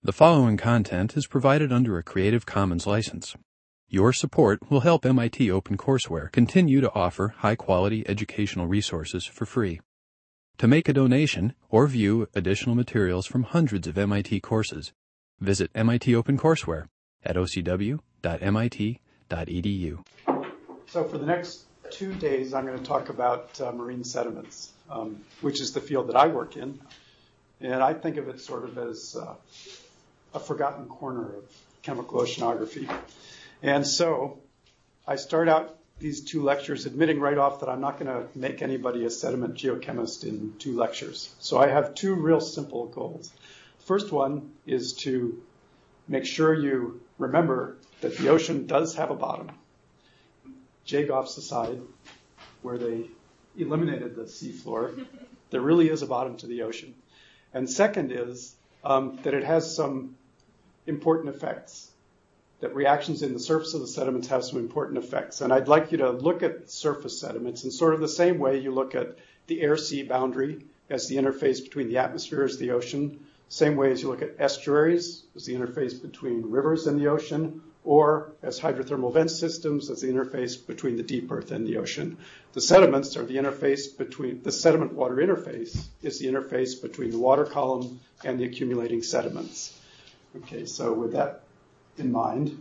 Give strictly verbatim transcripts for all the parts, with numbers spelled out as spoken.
The following content is provided under a Creative Commons license. Your support will help M I T OpenCourseware continue to offer high-quality educational resources for free. To make a donation or view additional materials from hundreds of M I T courses, visit M I T OpenCourseware at o c w dot m i t dot e d u. So for the next two days, I'm going to talk about uh, marine sediments, um, which is the field that I work in. And I think of it sort of as uh, a forgotten corner of chemical oceanography. And so I start out these two lectures admitting right off that I'm not going to make anybody a sediment geochemist in two lectures. So I have two real simple goals. First one is to make sure you remember that the ocean does have a bottom. Jagoff's aside, where they eliminated the seafloor, there really is a bottom to the ocean. And second is um, that it has some important effects, that reactions in the surface of the sediments have some important effects. And I'd like you to look at surface sediments in sort of the same way you look at the air-sea boundary as the interface between the atmosphere as the ocean, same way as you look at estuaries as the interface between rivers and the ocean, or as hydrothermal vent systems as the interface between the deep earth and the ocean. The sediments are the interface between, the sediment water interface is the interface between the water column and the accumulating sediments. Okay, so with that in mind,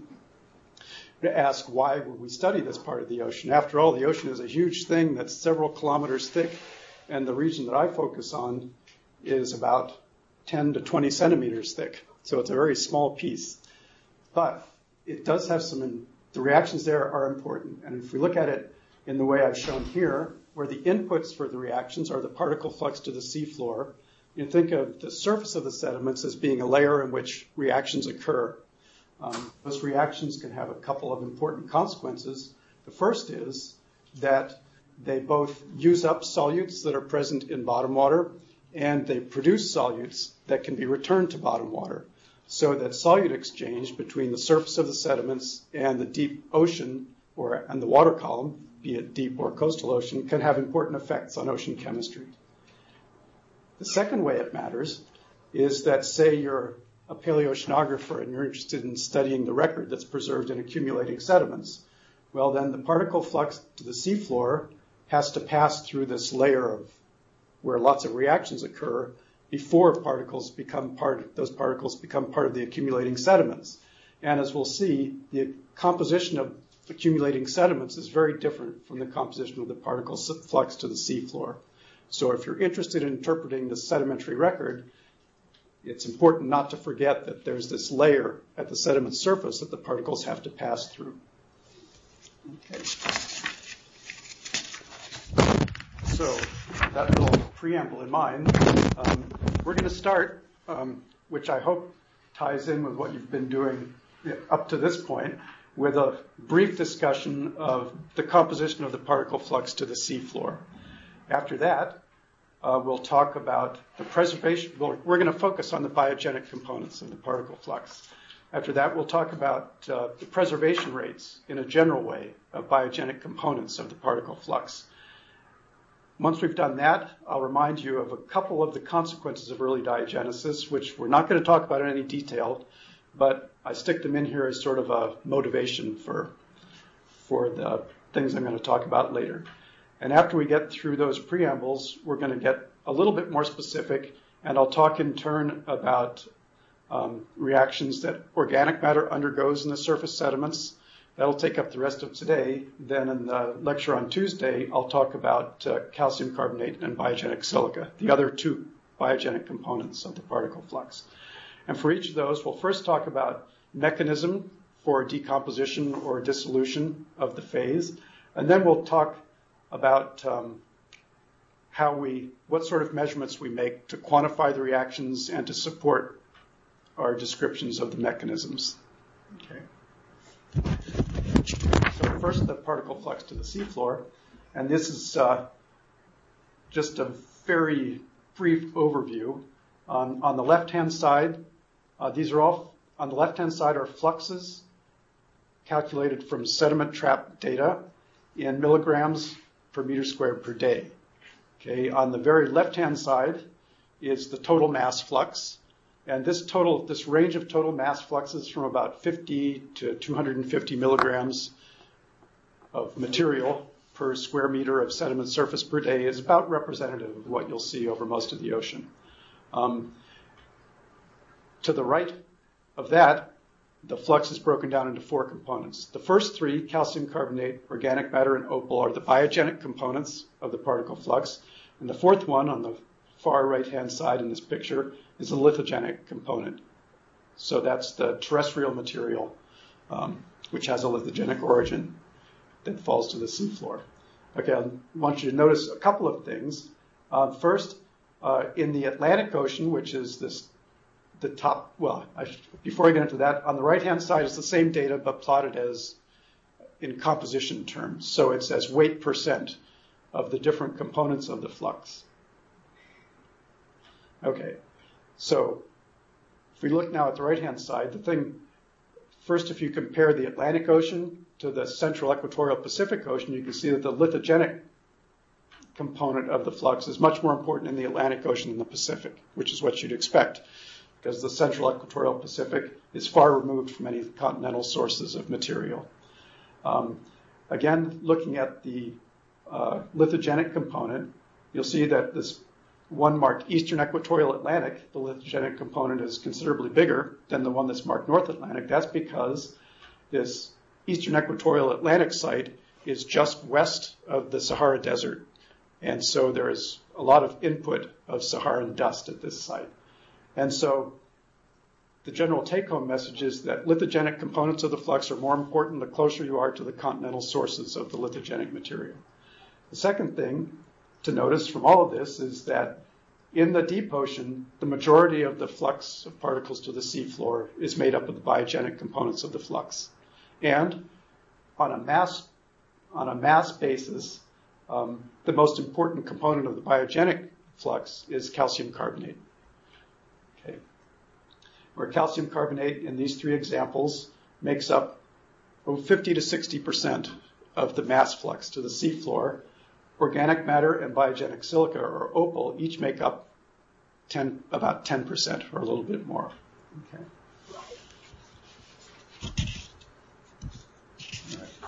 I'm going to ask, why would we study this part of the ocean? After all, the ocean is a huge thing that's several kilometers thick, and the region that I focus on is about ten to twenty centimeters thick. So it's a very small piece. But it does have some, the reactions there are important. And if we look at it in the way I've shown here, where the inputs for the reactions are the particle flux to the seafloor, you think of the surface of the sediments as being a layer in which reactions occur. Um, those reactions can have a couple of important consequences. The first is that they both use up solutes that are present in bottom water, and they produce solutes that can be returned to bottom water, so that solute exchange between the surface of the sediments and the deep ocean or and the water column, be it deep or coastal ocean, can have important effects on ocean chemistry. The second way it matters is that, say you're a paleoceanographer and you're interested in studying the record that's preserved in accumulating sediments. Well, then the particle flux to the seafloor has to pass through this layer of where lots of reactions occur before particles become part, those particles become part of the accumulating sediments. And as we'll see, the composition of accumulating sediments is very different from the composition of the particle flux to the seafloor. So if you're interested in interpreting the sedimentary record, it's important not to forget that there's this layer at the sediment surface that the particles have to pass through. Okay. So that little preamble in mind, um, we're going to start, um, which I hope ties in with what you've been doing up to this point, with a brief discussion of the composition of the particle flux to the seafloor. After that, uh, we'll talk about the preservation. Well, we're going to focus on the biogenic components of the particle flux. After that, we'll talk about uh, the preservation rates in a general way of biogenic components of the particle flux. Once we've done that, I'll remind you of a couple of the consequences of early diagenesis, which we're not going to talk about in any detail, but I stick them in here as sort of a motivation for, for the things I'm going to talk about later. And after we get through those preambles, we're going to get a little bit more specific, and I'll talk in turn about um, reactions that organic matter undergoes in the surface sediments. That'll take up the rest of today. Then in the lecture on Tuesday, I'll talk about uh, calcium carbonate and biogenic silica, the other two biogenic components of the particle flux. And for each of those, we'll first talk about mechanism for decomposition or dissolution of the phase. And then we'll talk about um, how we, what sort of measurements we make to quantify the reactions and to support our descriptions of the mechanisms. Okay. So first, the particle flux to the seafloor, and this is uh, just a very brief overview. Um, on the left-hand side, uh, these are all, on the left-hand side are fluxes calculated from sediment trap data in milligrams per meter squared per day. Okay, on the very left-hand side is the total mass flux, And this total, this range of total mass fluxes from about fifty to two hundred fifty milligrams of material per square meter of sediment surface per day is about representative of what you'll see over most of the ocean. Um, to the right of that, the flux is broken down into four components. The first three, calcium carbonate, organic matter, and opal, are the biogenic components of the particle flux. And the fourth one on the far right-hand side in this picture is a lithogenic component. So that's the terrestrial material, um, which has a lithogenic origin that falls to the seafloor. Okay, I want you to notice a couple of things. Uh, first, uh, in the Atlantic Ocean, which is this, the top, well, I should, before I get into that, on the right-hand side is the same data, but plotted as in composition terms. So it's as weight percent of the different components of the flux. Okay, so if we look now at the right-hand side, the thing, first, if you compare the Atlantic Ocean to the central equatorial Pacific Ocean, you can see that the lithogenic component of the flux is much more important in the Atlantic Ocean than the Pacific, which is what you'd expect, because the central equatorial Pacific is far removed from any continental sources of material. Um, again, looking at the uh, lithogenic component, you'll see that this one marked Eastern Equatorial Atlantic, the lithogenic component is considerably bigger than the one that's marked North Atlantic. That's because this Eastern Equatorial Atlantic site is just west of the Sahara Desert. And so there is a lot of input of Saharan dust at this site. And so the general take-home message is that lithogenic components of the flux are more important the closer you are to the continental sources of the lithogenic material. The second thing to notice from all of this is that in the deep ocean, the majority of the flux of particles to the seafloor is made up of the biogenic components of the flux. And on a mass, on a mass basis, um, the most important component of the biogenic flux is calcium carbonate. Okay. Where calcium carbonate in these three examples makes up fifty to sixty percent of the mass flux to the seafloor, organic matter and biogenic silica, or opal, each make up ten, about ten percent or a little bit more. Okay. All right.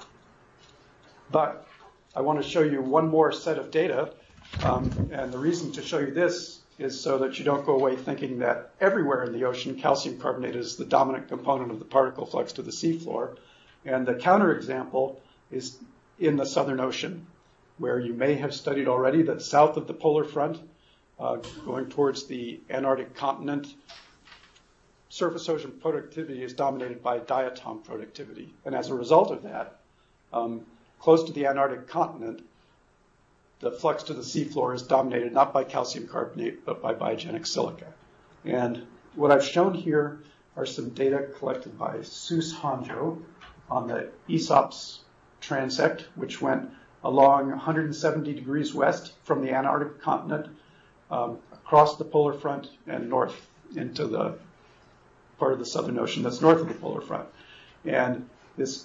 But I want to show you one more set of data, um, and the reason to show you this is so that you don't go away thinking that everywhere in the ocean calcium carbonate is the dominant component of the particle flux to the seafloor. And the counterexample is in the Southern Ocean, where you may have studied already that south of the polar front, uh, going towards the Antarctic continent, surface ocean productivity is dominated by diatom productivity. And as a result of that, um, close to the Antarctic continent, the flux to the seafloor is dominated not by calcium carbonate, but by biogenic silica. And what I've shown here are some data collected by Seuss Honjo on the Aesop's transect, which went along one hundred seventy degrees west from the Antarctic continent, um, across the polar front and north into the part of the Southern Ocean that's north of the polar front. And this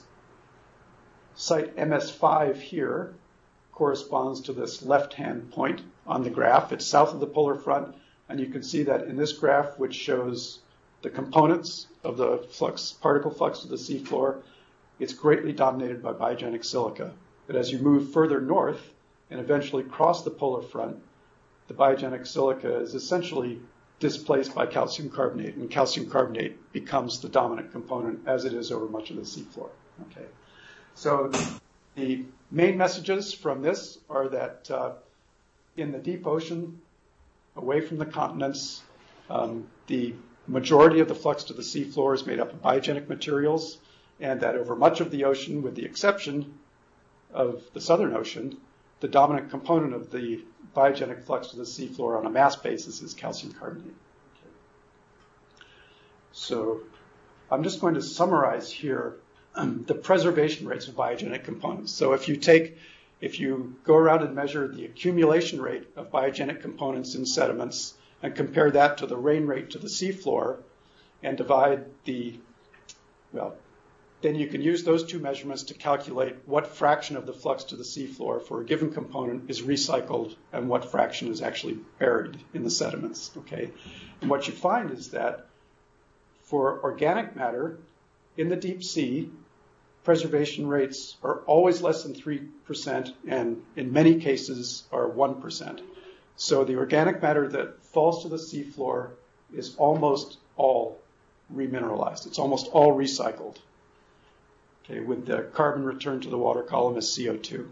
site M S five here corresponds to this left-hand point on the graph. It's south of the polar front, and you can see that in this graph, which shows the components of the flux, particle flux to the seafloor, it's greatly dominated by biogenic silica. But as you move further north and eventually cross the polar front, the biogenic silica is essentially displaced by calcium carbonate, and calcium carbonate becomes the dominant component as it is over much of the seafloor. Okay, so the main messages from this are that uh, in the deep ocean, away from the continents, um, the majority of the flux to the seafloor is made up of biogenic materials, and that over much of the ocean, with the exception of the Southern Ocean, the dominant component of the biogenic flux to the seafloor on a mass basis is calcium carbonate. Okay. So I'm just going to summarize here um, the preservation rates of biogenic components. So if you take, if you go around and measure the accumulation rate of biogenic components in sediments and compare that to the rain rate to the seafloor and divide the, well, then you can use those two measurements to calculate what fraction of the flux to the seafloor for a given component is recycled and what fraction is actually buried in the sediments. Okay, and what you find is that for organic matter in the deep sea, preservation rates are always less than three percent and in many cases are one percent. So the organic matter that falls to the seafloor is almost all remineralized. It's almost all recycled. Okay, with the carbon returned to the water column as C O two.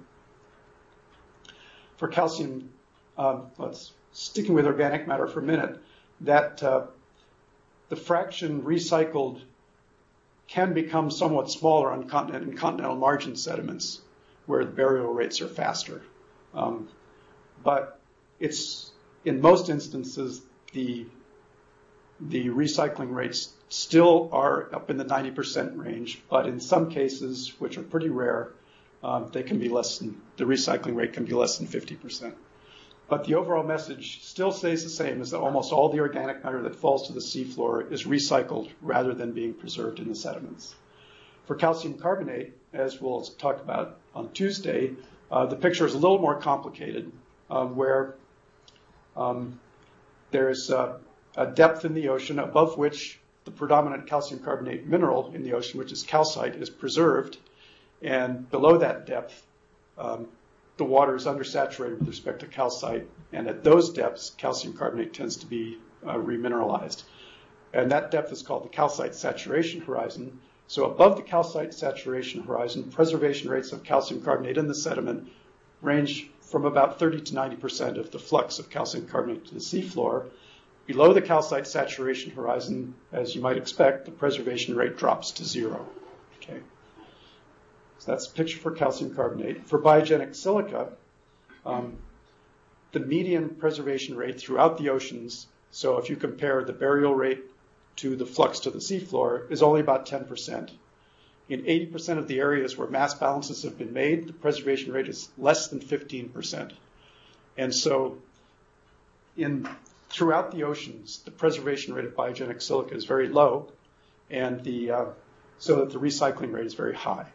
For calcium, um, let's sticking with organic matter for a minute, that uh, the fraction recycled can become somewhat smaller on continent and continental margin sediments where the burial rates are faster. Um, but it's, in most instances, the, the recycling rates still are up in the ninety percent range, but in some cases, which are pretty rare, um, they can be less than, the recycling rate can be less than fifty percent. But the overall message still stays the same, is that almost all the organic matter that falls to the seafloor is recycled rather than being preserved in the sediments. For calcium carbonate, as we'll talk about on Tuesday, uh, the picture is a little more complicated, um, where um, there's uh, a depth in the ocean above which the predominant calcium carbonate mineral in the ocean, which is calcite, is preserved, and below that depth, um, the water is undersaturated with respect to calcite, and at those depths, calcium carbonate tends to be uh, remineralized. And that depth is called the calcite saturation horizon. So above the calcite saturation horizon, preservation rates of calcium carbonate in the sediment range from about thirty to ninety percent of the flux of calcium carbonate to the seafloor. Below the calcite saturation horizon, as you might expect, the preservation rate drops to zero. Okay. So that's a picture for calcium carbonate. For biogenic silica, um, the median preservation rate throughout the oceans, so if you compare the burial rate to the flux to the seafloor, is only about ten percent. In eighty percent of the areas where mass balances have been made, the preservation rate is less than fifteen percent. And so in throughout the oceans, the preservation rate of biogenic silica is very low, and the uh, so that the recycling rate is very high.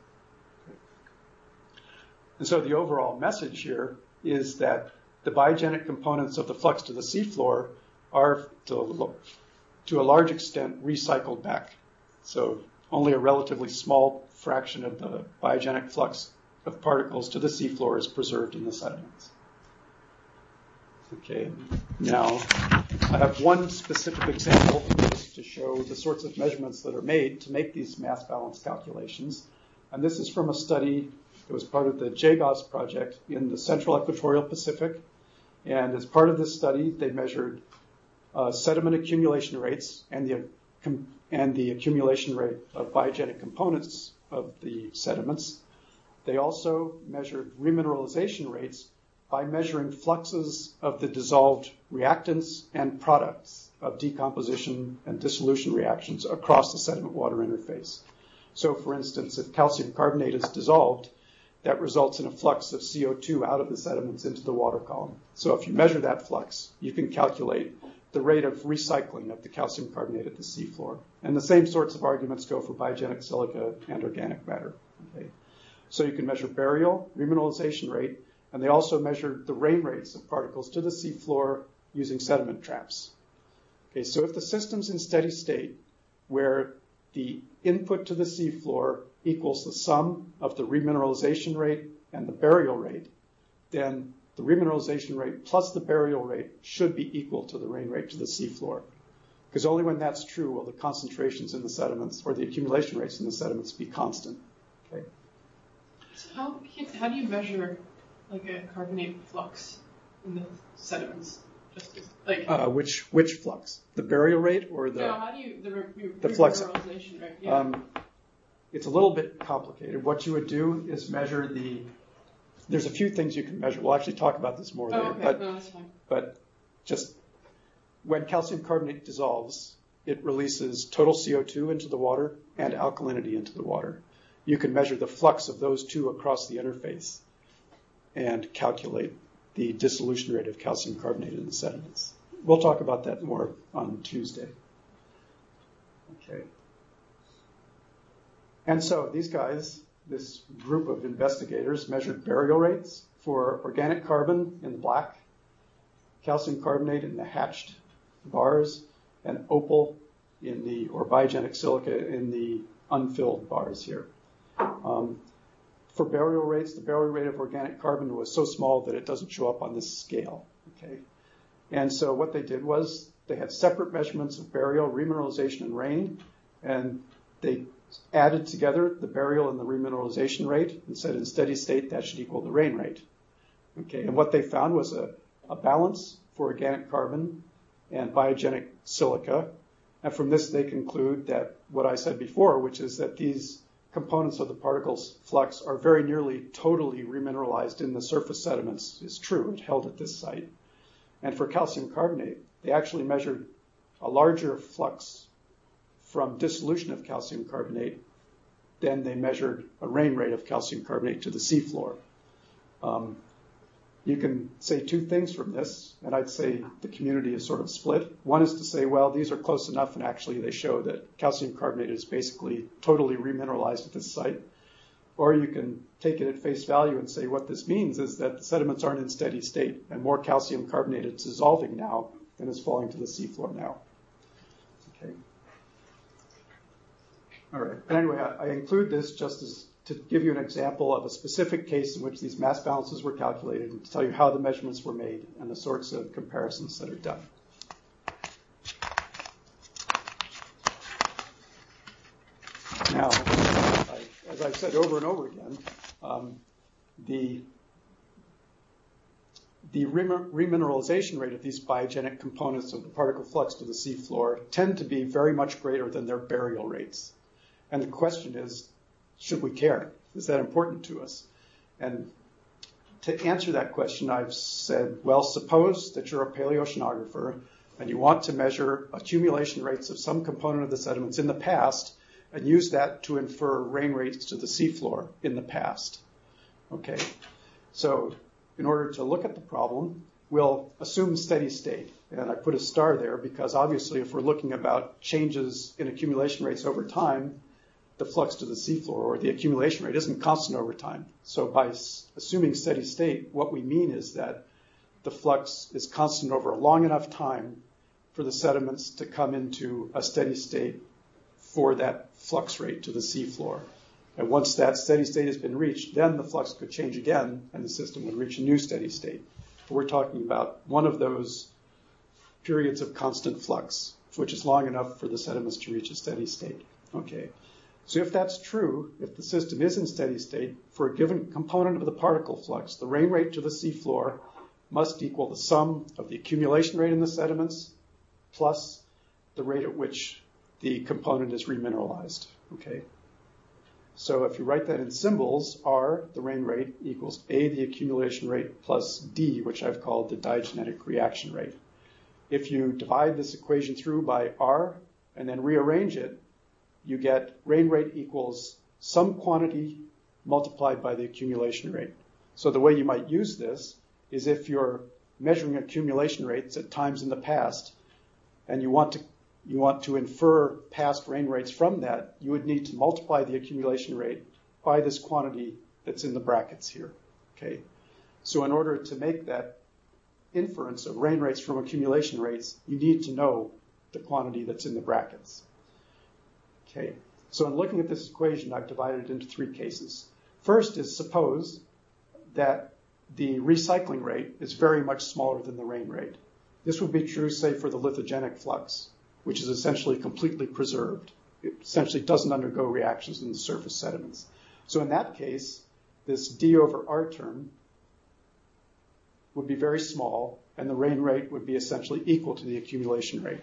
And so the overall message here is that the biogenic components of the flux to the seafloor are, to, to a large extent, recycled back. So only a relatively small fraction of the biogenic flux of particles to the seafloor is preserved in the sediments. Okay, now I have one specific example just to show the sorts of measurements that are made to make these mass balance calculations. And this is from a study that was part of the J G A S project in the Central Equatorial Pacific. And as part of this study, they measured uh, sediment accumulation rates and the, com- and the accumulation rate of biogenic components of the sediments. They also measured remineralization rates by measuring fluxes of the dissolved reactants and products of decomposition and dissolution reactions across the sediment-water interface. So, for instance, if calcium carbonate is dissolved, that results in a flux of C O two out of the sediments into the water column. So if you measure that flux, you can calculate the rate of recycling of the calcium carbonate at the seafloor. And the same sorts of arguments go for biogenic silica and organic matter. Okay? So you can measure burial, remineralization rate, and they also measured the rain rates of particles to the seafloor using sediment traps. Okay, so if the system's in steady state, where the input to the seafloor equals the sum of the remineralization rate and the burial rate, then the remineralization rate plus the burial rate should be equal to the rain rate to the seafloor. Because only when that's true will the concentrations in the sediments or the accumulation rates in the sediments be constant. Okay. So how, how do you measure like a carbonate flux in the sediments? Just as, like uh, which which flux? The burial rate or the no? How do you the, re- the flux? Remineralization rate? Yeah. Um, it's a little bit complicated. What you would do is measure the. There's a few things you can measure. We'll actually talk about this more oh, later. Okay. But, no, that's fine. but just when calcium carbonate dissolves, it releases total C O two into the water and alkalinity into the water. You can measure the flux of those two across the interface and calculate the dissolution rate of calcium carbonate in the sediments. We'll talk about that more on Tuesday. Okay. And so these guys, this group of investigators, measured burial rates for organic carbon in the black, calcium carbonate in the hatched bars, and opal in the, or biogenic silica in the unfilled bars here. Um, for burial rates, the burial rate of organic carbon was so small that it doesn't show up on this scale. Okay, and so what they did was they had separate measurements of burial, remineralization, and rain, and they added together the burial and the remineralization rate and said in steady state that should equal the rain rate. Okay, and what they found was a, a balance for organic carbon and biogenic silica. And from this, they conclude that what I said before, which is that these components of the particle's flux are very nearly totally remineralized in the surface sediments, is true. It held at this site. And for calcium carbonate, they actually measured a larger flux from dissolution of calcium carbonate than they measured a rain rate of calcium carbonate to the seafloor. Um, You can say two things from this, and I'd say the community is sort of split. One is to say, well, these are close enough, and actually they show that calcium carbonate is basically totally remineralized at this site. Or you can take it at face value and say what this means is that the sediments aren't in steady state, and more calcium carbonate is dissolving now than is falling to the seafloor now. Okay. All right. But anyway, I, I include this just as to give you an example of a specific case in which these mass balances were calculated and to tell you how the measurements were made and the sorts of comparisons that are done. Now, I, as I've said over and over again, um, the, the remineralization rate of these biogenic components of the particle flux to the seafloor tend to be very much greater than their burial rates. And the question is, should we care? Is that important to us? And to answer that question, I've said, well, suppose that you're a paleoceanographer and you want to measure accumulation rates of some component of the sediments in the past and use that to infer rain rates to the seafloor in the past. Okay, so in order to look at the problem, we'll assume steady state. And I put a star there because obviously if we're looking about changes in accumulation rates over time, the flux to the seafloor or the accumulation rate isn't constant over time. So by assuming steady state, what we mean is that the flux is constant over a long enough time for the sediments to come into a steady state for that flux rate to the seafloor. And once that steady state has been reached, then the flux could change again and the system would reach a new steady state. But we're talking about one of those periods of constant flux, which is long enough for the sediments to reach a steady state. Okay. So if that's true, if the system is in steady state, for a given component of the particle flux, the rain rate to the seafloor must equal the sum of the accumulation rate in the sediments plus the rate at which the component is remineralized. Okay. So if you write that in symbols, R, the rain rate, equals A, the accumulation rate, plus D, which I've called the diagenetic reaction rate. If you divide this equation through by R and then rearrange it, you get rain rate equals some quantity multiplied by the accumulation rate. So the way you might use this is if you're measuring accumulation rates at times in the past and you want to you want to infer past rain rates from that, you would need to multiply the accumulation rate by this quantity that's in the brackets here. Okay. So in order to make that inference of rain rates from accumulation rates, you need to know the quantity that's in the brackets. Okay, so in looking at this equation, I've divided it into three cases. First is suppose that the recycling rate is very much smaller than the rain rate. This would be true, say, for the lithogenic flux, which is essentially completely preserved. It essentially doesn't undergo reactions in the surface sediments. So in that case, this D over R term would be very small, and the rain rate would be essentially equal to the accumulation rate.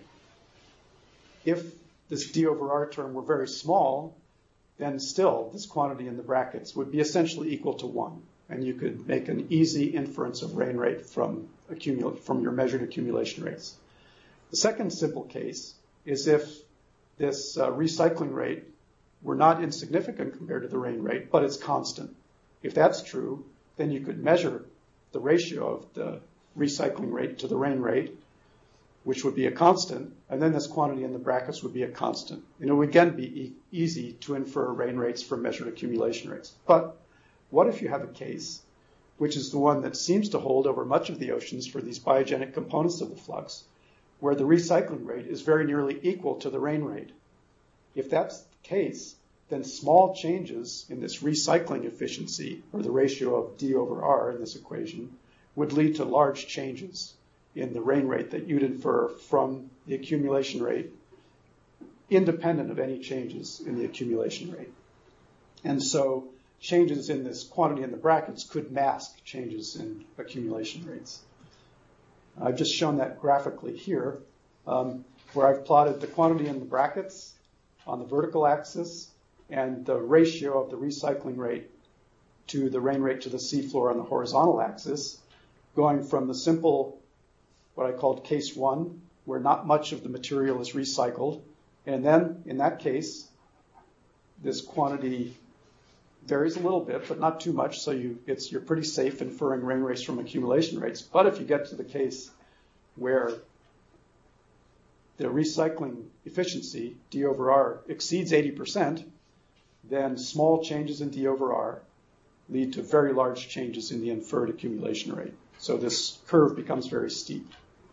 If this D over R term were very small, then still this quantity in the brackets would be essentially equal to one. And you could make an easy inference of rain rate from, accumul- from your measured accumulation rates. The second simple case is if this uh, recycling rate were not insignificant compared to the rain rate, but it's constant. If that's true, then you could measure the ratio of the recycling rate to the rain rate which would be a constant, and then this quantity in the brackets would be a constant. And it would again be e- easy to infer rain rates from measured accumulation rates. But what if you have a case, which is the one that seems to hold over much of the oceans for these biogenic components of the flux, where the recycling rate is very nearly equal to the rain rate? If that's the case, then small changes in this recycling efficiency, or the ratio of D over R in this equation, would lead to large changes in the rain rate that you'd infer from the accumulation rate, independent of any changes in the accumulation rate. And so changes in this quantity in the brackets could mask changes in accumulation rates. I've just shown that graphically here, um, where I've plotted the quantity in the brackets on the vertical axis and the ratio of the recycling rate to the rain rate to the seafloor on the horizontal axis, going from the simple, what I called case one, where not much of the material is recycled. And then in that case, this quantity varies a little bit, but not too much, so you, it's, you're pretty safe inferring rain rates from accumulation rates. But if you get to the case where the recycling efficiency, D over R, exceeds eighty percent, then small changes in D over R lead to very large changes in the inferred accumulation rate. So this curve becomes very steep.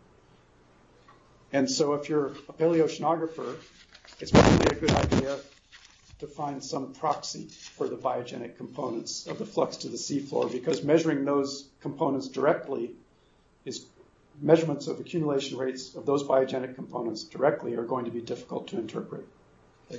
And so if you're a paleoceanographer, it's probably a good idea to find some proxy for the biogenic components of the flux to the seafloor, because measuring those components directly is measurements of accumulation rates of those biogenic components directly are going to be difficult to interpret. Okay.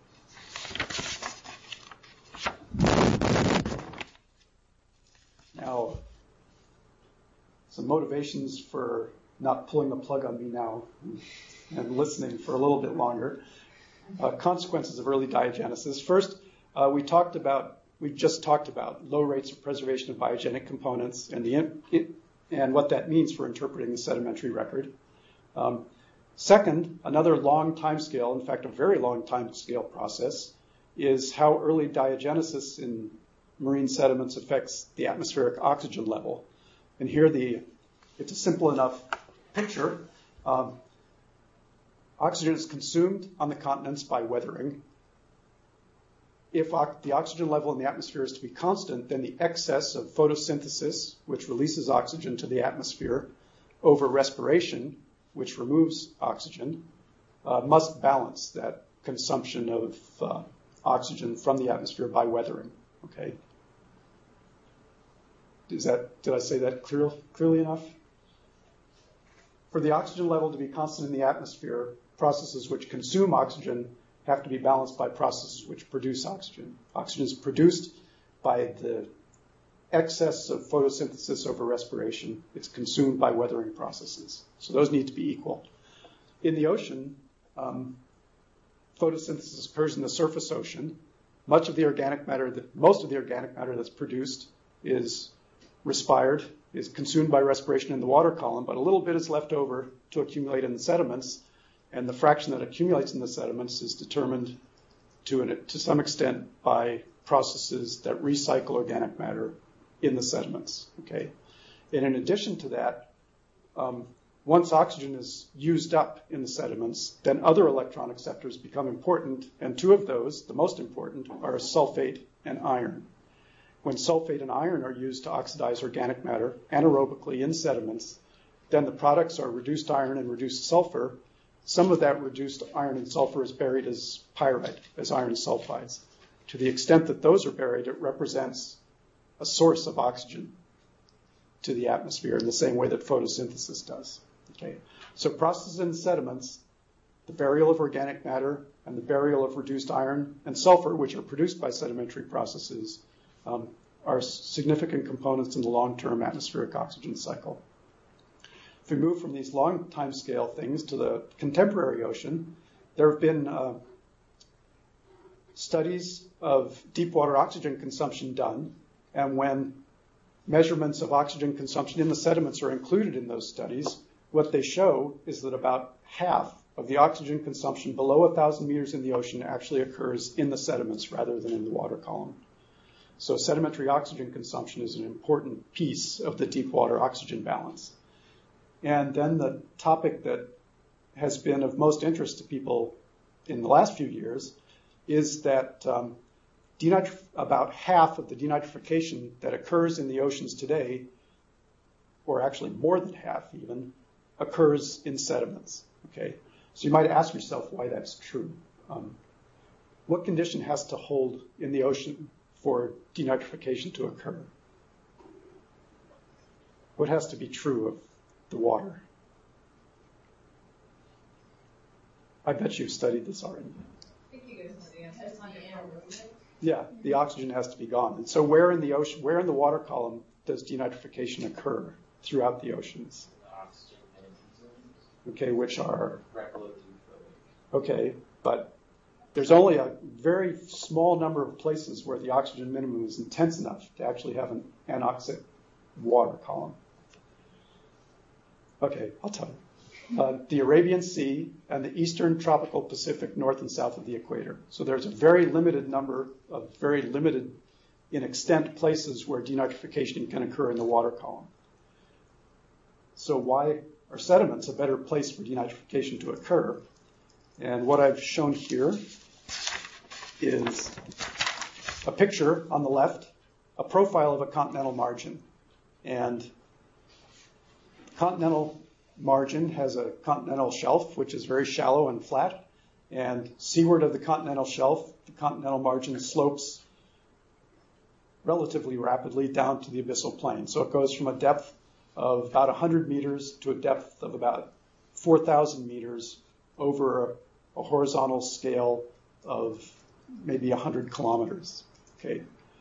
Now, some motivations for not pulling the plug on me now and listening for a little bit longer. Uh, consequences of early diagenesis. First, uh, we talked about, we just talked about low rates of preservation of biogenic components and the it, and what that means for interpreting the sedimentary record. Um, second, another long time scale, in fact, a very long time scale process, is how early diagenesis in marine sediments affects the atmospheric oxygen level. And here the it's a simple enough picture. Um, Oxygen is consumed on the continents by weathering. If o- the oxygen level in the atmosphere is to be constant, then the excess of photosynthesis, which releases oxygen to the atmosphere, over respiration, which removes oxygen, uh, must balance that consumption of uh, oxygen from the atmosphere by weathering. Okay. Is that, did I say that clear, clearly enough? For the oxygen level to be constant in the atmosphere, processes which consume oxygen have to be balanced by processes which produce oxygen. Oxygen is produced by the excess of photosynthesis over respiration. It's consumed by weathering processes. So those need to be equal. In the ocean, um, photosynthesis occurs in the surface ocean. Much of the organic matter, that, most of the organic matter that's produced is respired, is consumed by respiration in the water column, but a little bit is left over to accumulate in the sediments. And the fraction that accumulates in the sediments is determined to, an, to some extent by processes that recycle organic matter in the sediments. Okay, and in addition to that, um, once oxygen is used up in the sediments, then other electron acceptors become important, and two of those, the most important, are sulfate and iron. When sulfate and iron are used to oxidize organic matter anaerobically in sediments, then the products are reduced iron and reduced sulfur. Some of that reduced iron and sulfur is buried as pyrite, as iron sulfides. To the extent that those are buried, it represents a source of oxygen to the atmosphere in the same way that photosynthesis does. Okay. So processes in sediments, the burial of organic matter and the burial of reduced iron and sulfur, which are produced by sedimentary processes, um, are significant components in the long-term atmospheric oxygen cycle. If we move from these long time scale things to the contemporary ocean, there have been uh, studies of deep water oxygen consumption done, and when measurements of oxygen consumption in the sediments are included in those studies, what they show is that about half of the oxygen consumption below one thousand meters in the ocean actually occurs in the sediments rather than in the water column. So sedimentary oxygen consumption is an important piece of the deep water oxygen balance. And then the topic that has been of most interest to people in the last few years is that um, denitri- about half of the denitrification that occurs in the oceans today, or actually more than half even, occurs in sediments. Okay, so you might ask yourself why that's true. Um, what condition has to hold in the ocean for denitrification to occur? What has to be true of the water? I bet you've studied this already. I think you guys know the answer. It's anaerobic. Yeah, the oxygen has to be gone. And so where in the ocean, where in the water column does denitrification occur throughout the oceans? Oxygen and Okay, which are, recology. okay, but there's only a very small number of places where the oxygen minimum is intense enough to actually have an anoxic water column. Okay, I'll tell you. Uh, the Arabian Sea and the eastern tropical Pacific north and south of the equator. So there's a very limited number of very limited in extent places where denitrification can occur in the water column. So why are sediments a better place for denitrification to occur? And what I've shown here is a picture on the left, a profile of a continental margin. And continental margin has a continental shelf, which is very shallow and flat. And seaward of the continental shelf, the continental margin slopes relatively rapidly down to the abyssal plain. So it goes from a depth of about one hundred meters to a depth of about four thousand meters over a, a horizontal scale of maybe one hundred kilometers. Okay.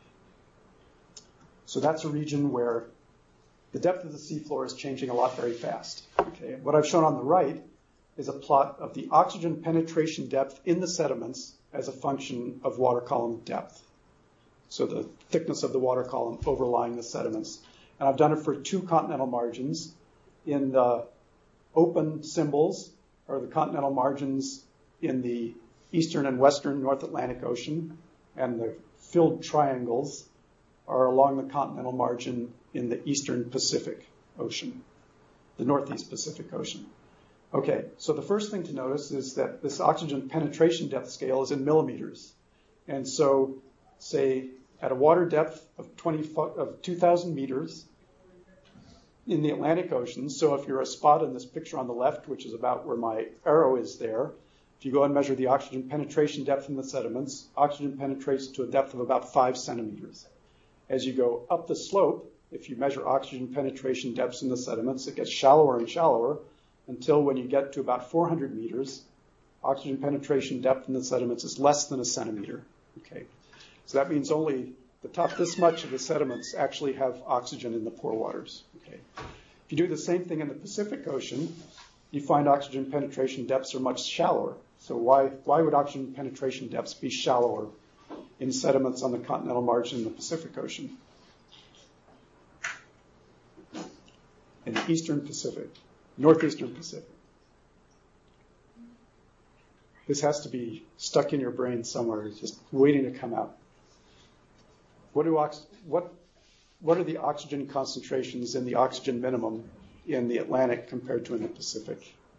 So that's a region where the depth of the seafloor is changing a lot very fast. Okay. What I've shown on the right is a plot of the oxygen penetration depth in the sediments as a function of water column depth. So the thickness of the water column overlying the sediments. And I've done it for two continental margins. In the open symbols are the continental margins in the eastern and western North Atlantic Ocean, and the filled triangles are along the continental margin in the eastern Pacific Ocean, the northeast Pacific Ocean. Okay, so the first thing to notice is that this oxygen penetration depth scale is in millimeters. And so, say, at a water depth of twenty of two thousand meters in the Atlantic Ocean, so if you're a spot in this picture on the left, which is about where my arrow is there, if you go and measure the oxygen penetration depth in the sediments, oxygen penetrates to a depth of about five centimeters. As you go up the slope, if you measure oxygen penetration depths in the sediments, it gets shallower and shallower until when you get to about four hundred meters, oxygen penetration depth in the sediments is less than a centimeter. Okay, so that means only the top this much of the sediments actually have oxygen in the pore waters. Okay, if you do the same thing in the Pacific Ocean, you find oxygen penetration depths are much shallower. So why why would oxygen penetration depths be shallower in sediments on the continental margin in the Pacific Ocean? In the eastern Pacific, northeastern Pacific. This has to be stuck in your brain somewhere, just waiting to come out. What do ox- what what are the oxygen concentrations in the oxygen minimum in the Atlantic compared to in the Pacific?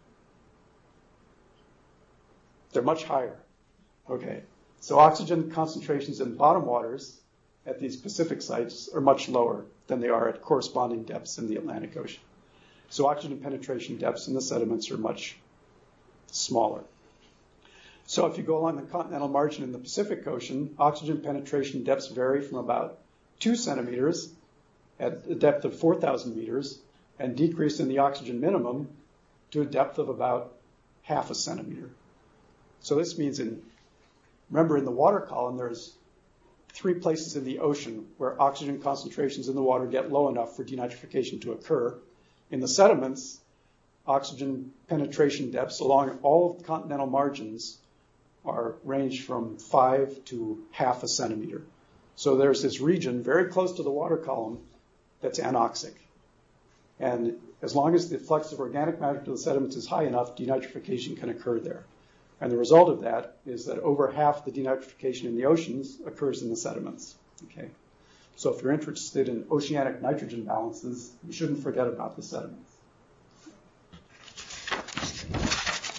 They're much higher. Okay. So oxygen concentrations in bottom waters at these Pacific sites are much lower than they are at corresponding depths in the Atlantic Ocean. So oxygen penetration depths in the sediments are much smaller. So if you go along the continental margin in the Pacific Ocean, oxygen penetration depths vary from about two centimeters at a depth of four thousand meters and decrease in the oxygen minimum to a depth of about half a centimeter. So this means in, remember in the water column, there's three places in the ocean where oxygen concentrations in the water get low enough for denitrification to occur. In the sediments, oxygen penetration depths along all of the continental margins are range from five to half a centimeter. So there's this region very close to the water column that's anoxic. And as long as the flux of organic matter to the sediments is high enough, denitrification can occur there. And the result of that is that over half the denitrification in the oceans occurs in the sediments. Okay. So if you're interested in oceanic nitrogen balances, you shouldn't forget about the sediments.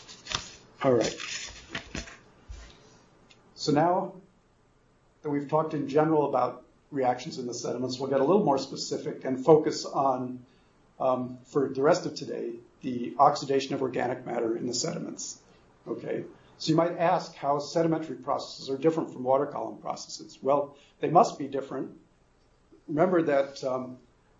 All right. So now that we've talked in general about reactions in the sediments, we'll get a little more specific and focus on, um, for the rest of today, the oxidation of organic matter in the sediments. Okay. So you might ask how sedimentary processes are different from water column processes. Well, they must be different. Remember that, um,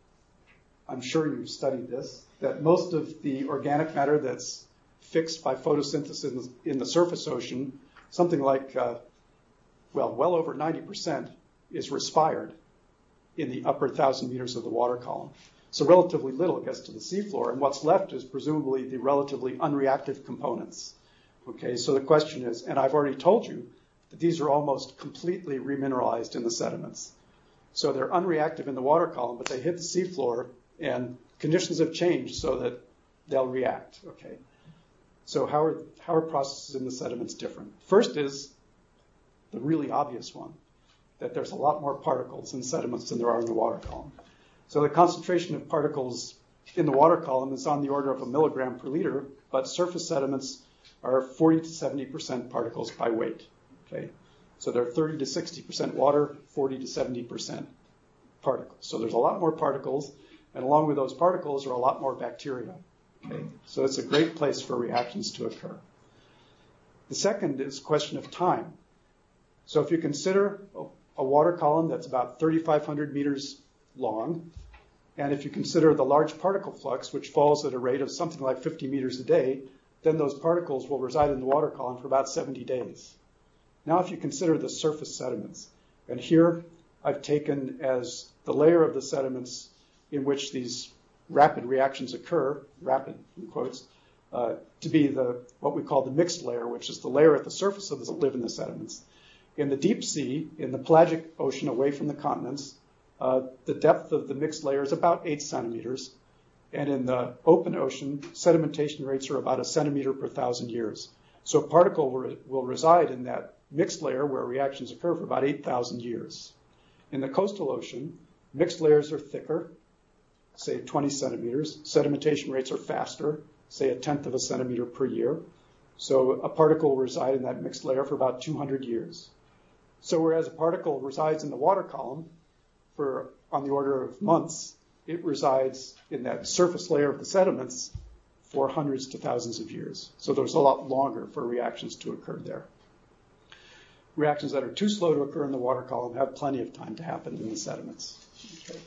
I'm sure you've studied this, that most of the organic matter that's fixed by photosynthesis in the surface ocean, something like, uh, well, well over ninety percent is respired in the upper thousand meters of the water column. So relatively little gets to the seafloor, and what's left is presumably the relatively unreactive components. Okay, so the question is, and I've already told you that these are almost completely remineralized in the sediments. So they're unreactive in the water column, but they hit the seafloor, and conditions have changed so that they'll react. Okay, so how are how are processes in the sediments different? First is the really obvious one, that there's a lot more particles in sediments than there are in the water column. So the concentration of particles in the water column is on the order of a milligram per liter, but surface sediments are forty to seventy percent particles by weight. Okay, so they're thirty to sixty percent water, forty to seventy percent particles. So there's a lot more particles, and along with those particles are a lot more bacteria. Okay, so it's a great place for reactions to occur. The second is a question of time. So if you consider a water column that's about thirty-five hundred meters long, and if you consider the large particle flux, which falls at a rate of something like fifty meters a day, then those particles will reside in the water column for about seventy days. Now if you consider the surface sediments, and here I've taken as the layer of the sediments in which these rapid reactions occur, rapid in quotes, uh, to be the what we call the mixed layer, which is the layer at the surface of the live in the sediments. In the deep sea, in the pelagic ocean away from the continents, uh, the depth of the mixed layer is about eight centimeters. And in the open ocean, sedimentation rates are about a centimeter per thousand years. So a particle will, will reside in that mixed layer where reactions occur for about eight thousand years. In the coastal ocean, mixed layers are thicker, say twenty centimeters. Sedimentation rates are faster, say a tenth of a centimeter per year. So a particle will reside in that mixed layer for about two hundred years. So whereas a particle resides in the water column for on the order of months, it resides in that surface layer of the sediments for hundreds to thousands of years. So there's a lot longer for reactions to occur there. Reactions that are too slow to occur in the water column have plenty of time to happen in the sediments. Okay.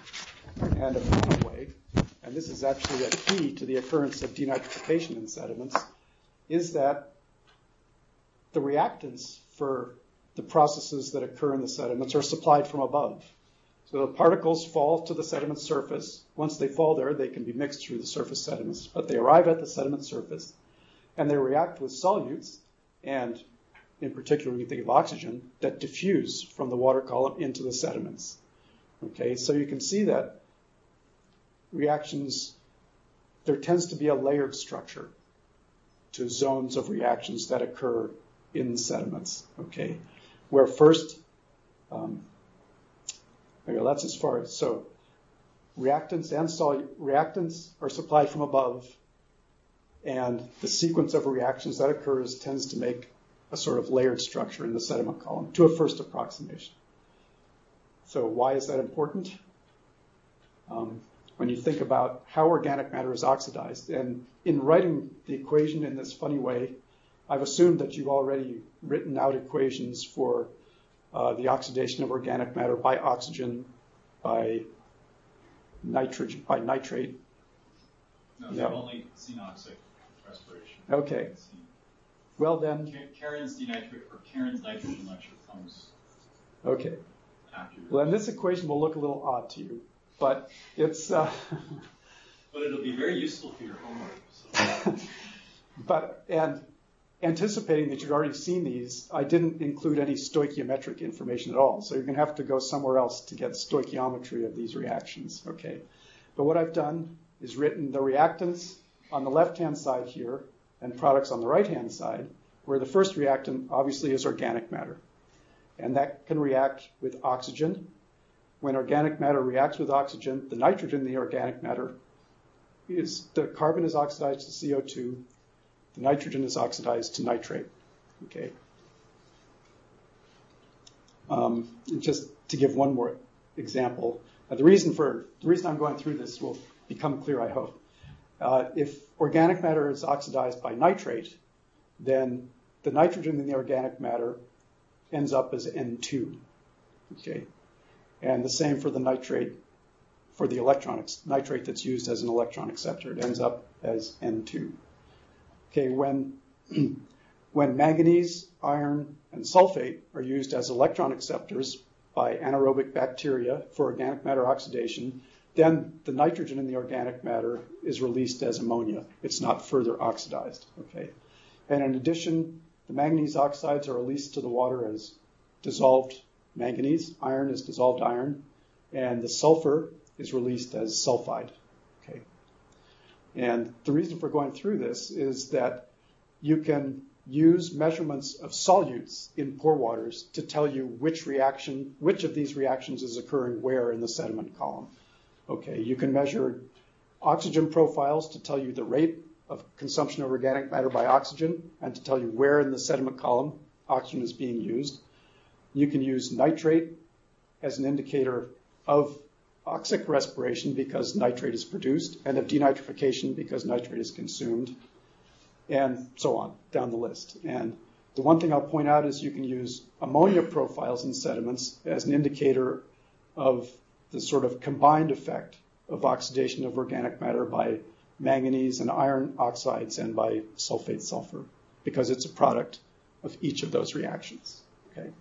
And a final way, and this is actually a key to the occurrence of denitrification in sediments, is that the reactants for the processes that occur in the sediments are supplied from above. So the particles fall to the sediment surface. Once they fall there, they can be mixed through the surface sediments, but they arrive at the sediment surface, and they react with solutes, and in particular, we think of oxygen, that diffuse from the water column into the sediments. Okay, so you can see that reactions, there tends to be a layered structure to zones of reactions that occur in the sediments, okay, where first, um, okay, that's as far as, so reactants and sol- reactants are supplied from above, and the sequence of reactions that occurs tends to make a sort of layered structure in the sediment column to a first approximation. So why is that important? Um, when you think about how organic matter is oxidized, and in writing the equation in this funny way, I've assumed that you've already written out equations for uh, the oxidation of organic matter by oxygen, by nitrogen, by nitrate. No, they've no. only seen oxic respiration. Okay. Well then, Karen's denitrate or Karen's nitrogen lecture comes. Okay. After. Well, then this equation will look a little odd to you, but it's. Uh, but it'll be very useful for your homework. So. But and anticipating that you've already seen these, I didn't include any stoichiometric information at all. So you're going to have to go somewhere else to get stoichiometry of these reactions. Okay. But what I've done is written the reactants on the left-hand side here and products on the right-hand side, where the first reactant obviously is organic matter. And that can react with oxygen. When organic matter reacts with oxygen, the nitrogen in the organic matter is, the carbon is oxidized to C O two. The nitrogen is oxidized to nitrate. Okay. Um, just to give one more example, uh, the reason for the reason I'm going through this will become clear, I hope. Uh, if organic matter is oxidized by nitrate, then the nitrogen in the organic matter ends up as N two. Okay, and the same for the nitrate, for the electronics nitrate that's used as an electron acceptor, it ends up as N two. Okay, when when manganese, iron, and sulfate are used as electron acceptors by anaerobic bacteria for organic matter oxidation, then the nitrogen in the organic matter is released as ammonia. It's not further oxidized. Okay, and in addition, the manganese oxides are released to the water as dissolved manganese. Iron is dissolved iron, and the sulfur is released as sulfide. Okay, and the reason for going through this is that you can use measurements of solutes in pore waters to tell you which reaction, which of these reactions is occurring where in the sediment column. Okay, you can measure oxygen profiles to tell you the rate of consumption of organic matter by oxygen and to tell you where in the sediment column oxygen is being used. You can use nitrate as an indicator of oxic respiration because nitrate is produced, and of denitrification because nitrate is consumed, and so on down the list. And the one thing I'll point out is you can use ammonia profiles in sediments as an indicator of the sort of combined effect of oxidation of organic matter by manganese and iron oxides and by sulfate sulfur, because it's a product of each of those reactions. Okay.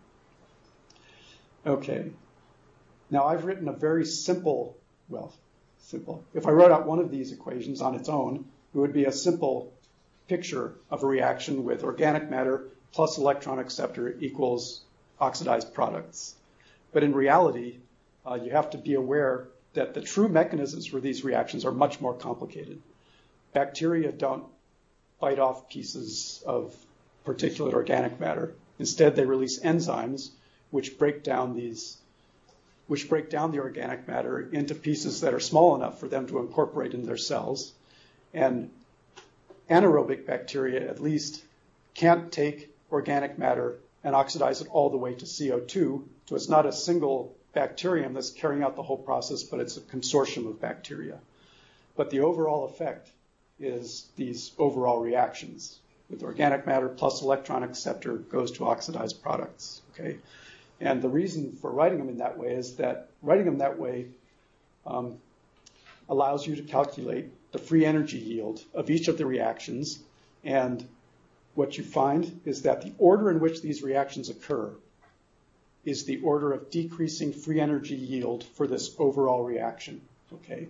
Okay. Now I've written a very simple, well, simple. If I wrote out one of these equations on its own, it would be a simple picture of a reaction with organic matter plus electron acceptor equals oxidized products. But in reality, uh, you have to be aware that the true mechanisms for these reactions are much more complicated. Bacteria don't bite off pieces of particulate organic matter. Instead, they release enzymes which break down these, which break down the organic matter into pieces that are small enough for them to incorporate in their cells. And anaerobic bacteria, at least, can't take organic matter and oxidize it all the way to C O two. So it's not a single bacterium that's carrying out the whole process, but it's a consortium of bacteria. But the overall effect is these overall reactions. With organic matter plus electron acceptor goes to oxidized products. Okay, and the reason for writing them in that way is that writing them that way um, allows you to calculate the free energy yield of each of the reactions. And what you find is that the order in which these reactions occur is the order of decreasing free energy yield for this overall reaction. Okay,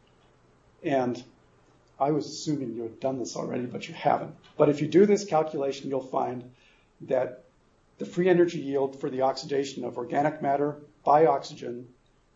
and I was assuming you had done this already, but you haven't. But if you do this calculation, you'll find that the free energy yield for the oxidation of organic matter by oxygen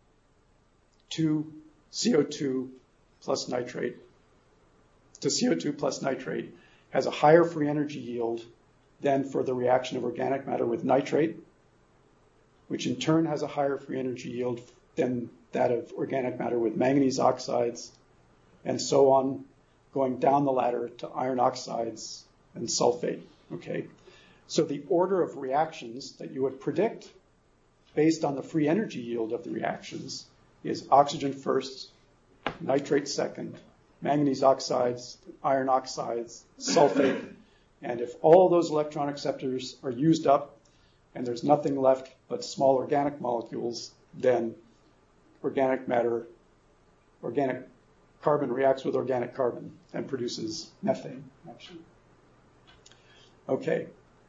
to C O two plus nitrate, to C O two plus nitrate, has a higher free energy yield than for the reaction of organic matter with nitrate, which in turn has a higher free energy yield than that of organic matter with manganese oxides, and so on, going down the ladder to iron oxides and sulfate. Okay, so the order of reactions that you would predict based on the free energy yield of the reactions is oxygen first, nitrate second, manganese oxides, iron oxides, sulfate, and if all those electron acceptors are used up and there's nothing left but small organic molecules, then organic matter, organic carbon reacts with organic carbon and produces methane, actually. Okay.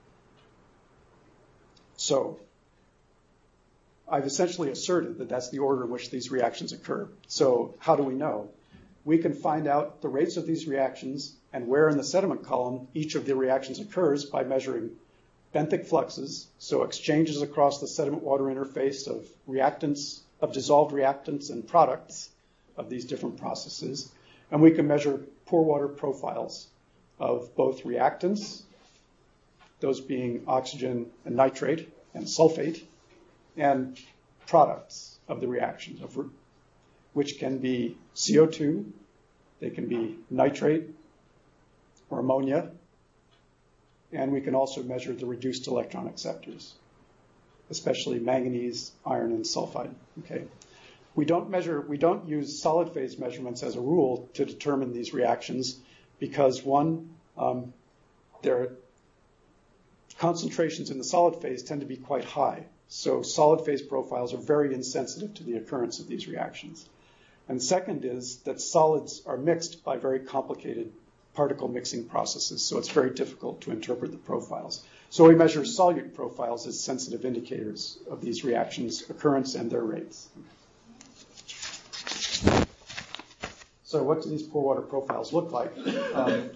So I've essentially asserted that that's the order in which these reactions occur. So how do we know? We can find out the rates of these reactions and where in the sediment column each of the reactions occurs by measuring benthic fluxes, so exchanges across the sediment-water interface of reactants, of dissolved reactants and products of these different processes. And we can measure pore water profiles of both reactants, those being oxygen and nitrate and sulfate, and products of the reactions, of, which can be C O two, they can be nitrate or ammonia, and we can also measure the reduced electron acceptors, especially manganese, iron, and sulfide. Okay. We don't measure, we don't use solid phase measurements as a rule to determine these reactions because one, um, their concentrations in the solid phase tend to be quite high. So solid phase profiles are very insensitive to the occurrence of these reactions. And second is that solids are mixed by very complicated particle mixing processes, so it's very difficult to interpret the profiles. So we measure solute profiles as sensitive indicators of these reactions' occurrence and their rates. So what do these pore water profiles look like? Um,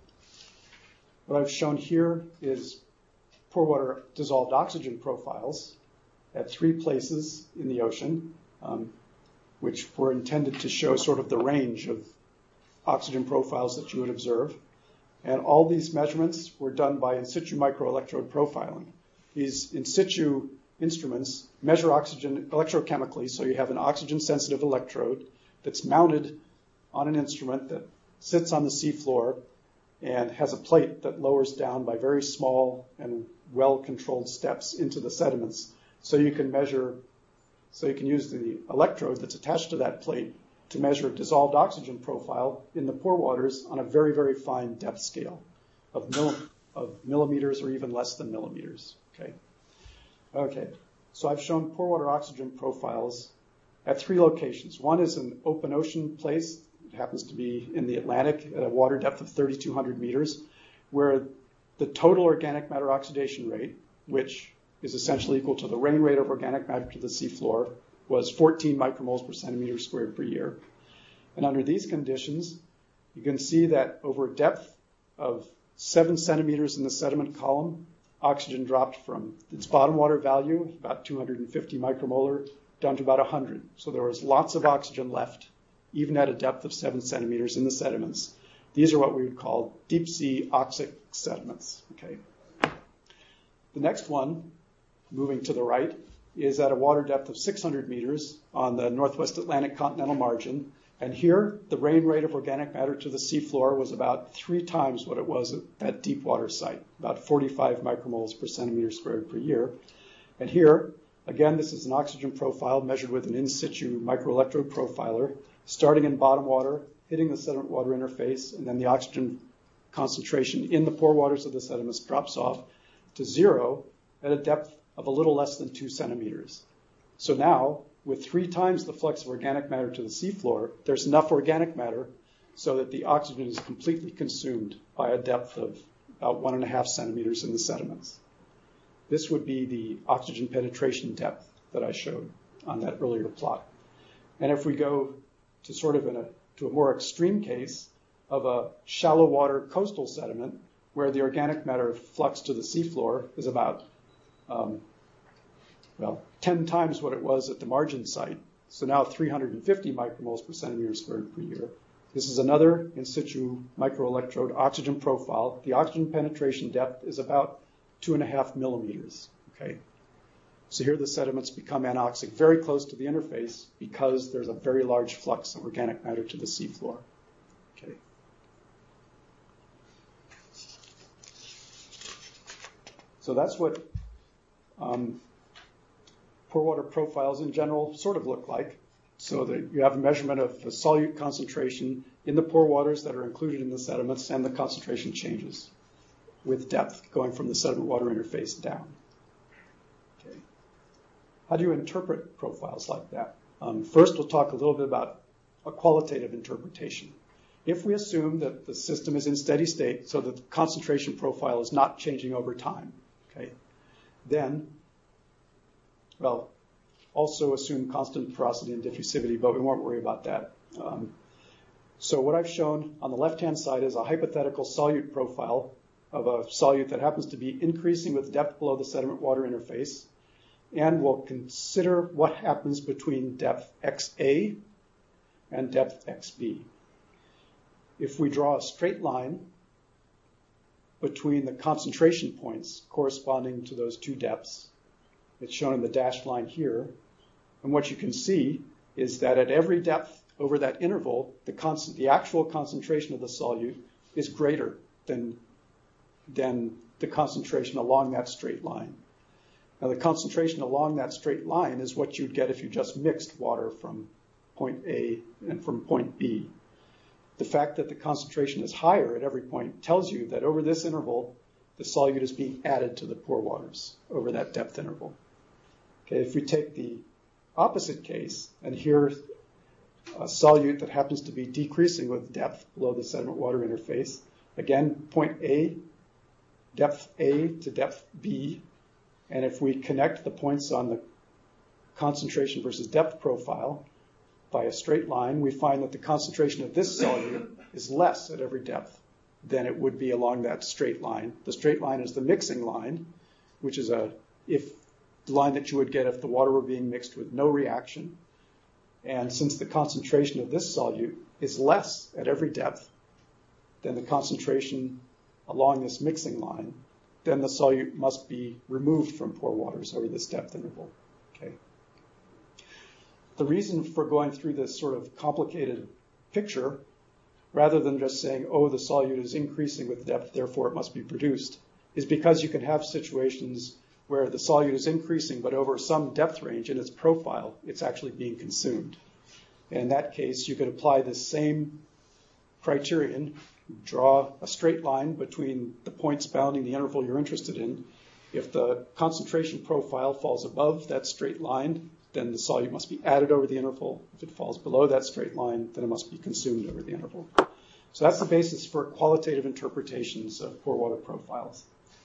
what I've shown here is pore water dissolved oxygen profiles at three places in the ocean, um, which were intended to show sort of the range of oxygen profiles that you would observe. And all these measurements were done by in situ microelectrode profiling. These in situ instruments measure oxygen electrochemically, so you have an oxygen-sensitive electrode that's mounted on an instrument that sits on the seafloor and has a plate that lowers down by very small and well-controlled steps into the sediments. So you can measure, so you can use the electrode that's attached to that plate to measure dissolved oxygen profile in the pore waters on a very, very fine depth scale of, milli- of millimeters or even less than millimeters. Okay. Okay. So I've shown pore water oxygen profiles at three locations. One is an open ocean place. It happens to be in the Atlantic at a water depth of thirty-two hundred meters, where the total organic matter oxidation rate, which is essentially equal to the rain rate of organic matter to the seafloor, was fourteen micromoles per centimeter squared per year. And under these conditions, you can see that over a depth of seven centimeters in the sediment column, oxygen dropped from its bottom water value, about two hundred fifty micromolar, down to about one hundred. So there was lots of oxygen left, even at a depth of seven centimeters in the sediments. These are what we would call deep sea oxic sediments. Okay. The next one, moving to the right, is at a water depth of six hundred meters on the Northwest Atlantic continental margin. And here, the rain rate of organic matter to the seafloor was about three times what it was at that deep water site, about forty-five micromoles per centimeter squared per year. And here, again, this is an oxygen profile measured with an in situ microelectrode profiler, starting in bottom water, hitting the sediment water interface, and then the oxygen concentration in the pore waters of the sediments drops off to zero at a depth of a little less than two centimeters. So now, with three times the flux of organic matter to the seafloor, there's enough organic matter so that the oxygen is completely consumed by a depth of about one and a half centimeters in the sediments. This would be the oxygen penetration depth that I showed on that earlier plot. And if we go to sort of in a, to a more extreme case of a shallow water coastal sediment where the organic matter flux to the seafloor is about Um, well, ten times what it was at the margin site. So now three hundred fifty micromoles per centimeter squared per year. This is another in situ microelectrode oxygen profile. The oxygen penetration depth is about two and a half millimeters. Okay. So here the sediments become anoxic very close to the interface because there's a very large flux of organic matter to the seafloor. Okay. So that's what Um, pore water profiles in general sort of look like. So that you have a measurement of the solute concentration in the pore waters that are included in the sediments, and the concentration changes with depth going from the sediment water interface down. Okay. How do you interpret profiles like that? Um, first, we'll talk a little bit about a qualitative interpretation. If we assume that the system is in steady state, so that the concentration profile is not changing over time, okay, then, well, also assume constant porosity and diffusivity, but we won't worry about that. Um, so what I've shown on the left-hand side is a hypothetical solute profile of a solute that happens to be increasing with depth below the sediment water interface, and we'll consider what happens between depth X A and depth X B. If we draw a straight line between the concentration points corresponding to those two depths, it's shown in the dashed line here, and what you can see is that at every depth over that interval, the, constant, the actual concentration of the solute is greater than, than the concentration along that straight line. Now, the concentration along that straight line is what you'd get if you just mixed water from point A and from point B. The fact that the concentration is higher at every point tells you that over this interval, the solute is being added to the pore waters over that depth interval. Okay, if we take the opposite case, and here a solute that happens to be decreasing with depth below the sediment-water interface, again, point A, depth A to depth B, and if we connect the points on the concentration versus depth profile by a straight line, we find that the concentration of this solute is less at every depth than it would be along that straight line. The straight line is the mixing line, which is a if the line that you would get if the water were being mixed with no reaction. And since the concentration of this solute is less at every depth than the concentration along this mixing line, then the solute must be removed from pore waters over this depth interval. Okay. The reason for going through this sort of complicated picture, rather than just saying, oh, the solute is increasing with depth, therefore it must be produced, is because you can have situations where the solute is increasing, but over some depth range in its profile, it's actually being consumed. And in that case, you could apply the same criterion, draw a straight line between the points bounding the interval you're interested in. If the concentration profile falls above that straight line, then the solute must be added over the interval. If it falls below that straight line, then it must be consumed over the interval. So that's the basis for qualitative interpretations of pore water profiles.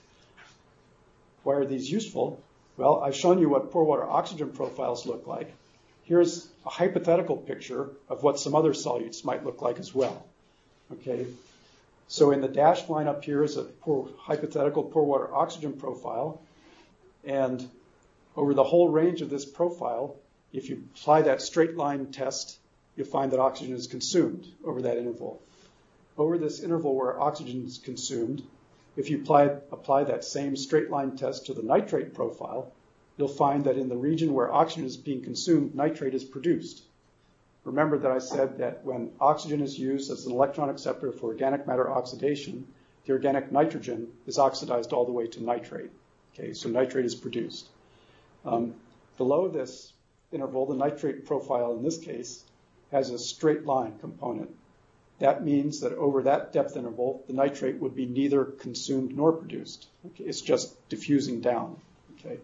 Why are these useful? Well, I've shown you what pore water oxygen profiles look like. Here's a hypothetical picture of what some other solutes might look like as well. Okay, so in the dashed line up here is a pore, hypothetical pore water oxygen profile, and over the whole range of this profile, if you apply that straight line test, you'll find that oxygen is consumed over that interval. Over this interval where oxygen is consumed, if you apply, apply that same straight line test to the nitrate profile, you'll find that in the region where oxygen is being consumed, nitrate is produced. Remember that I said that when oxygen is used as an electron acceptor for organic matter oxidation, the organic nitrogen is oxidized all the way to nitrate. Okay, so nitrate is produced. Um, below this interval, the nitrate profile in this case has a straight line component. That means that over that depth interval, the nitrate would be neither consumed nor produced. Okay, it's just diffusing down. Okay.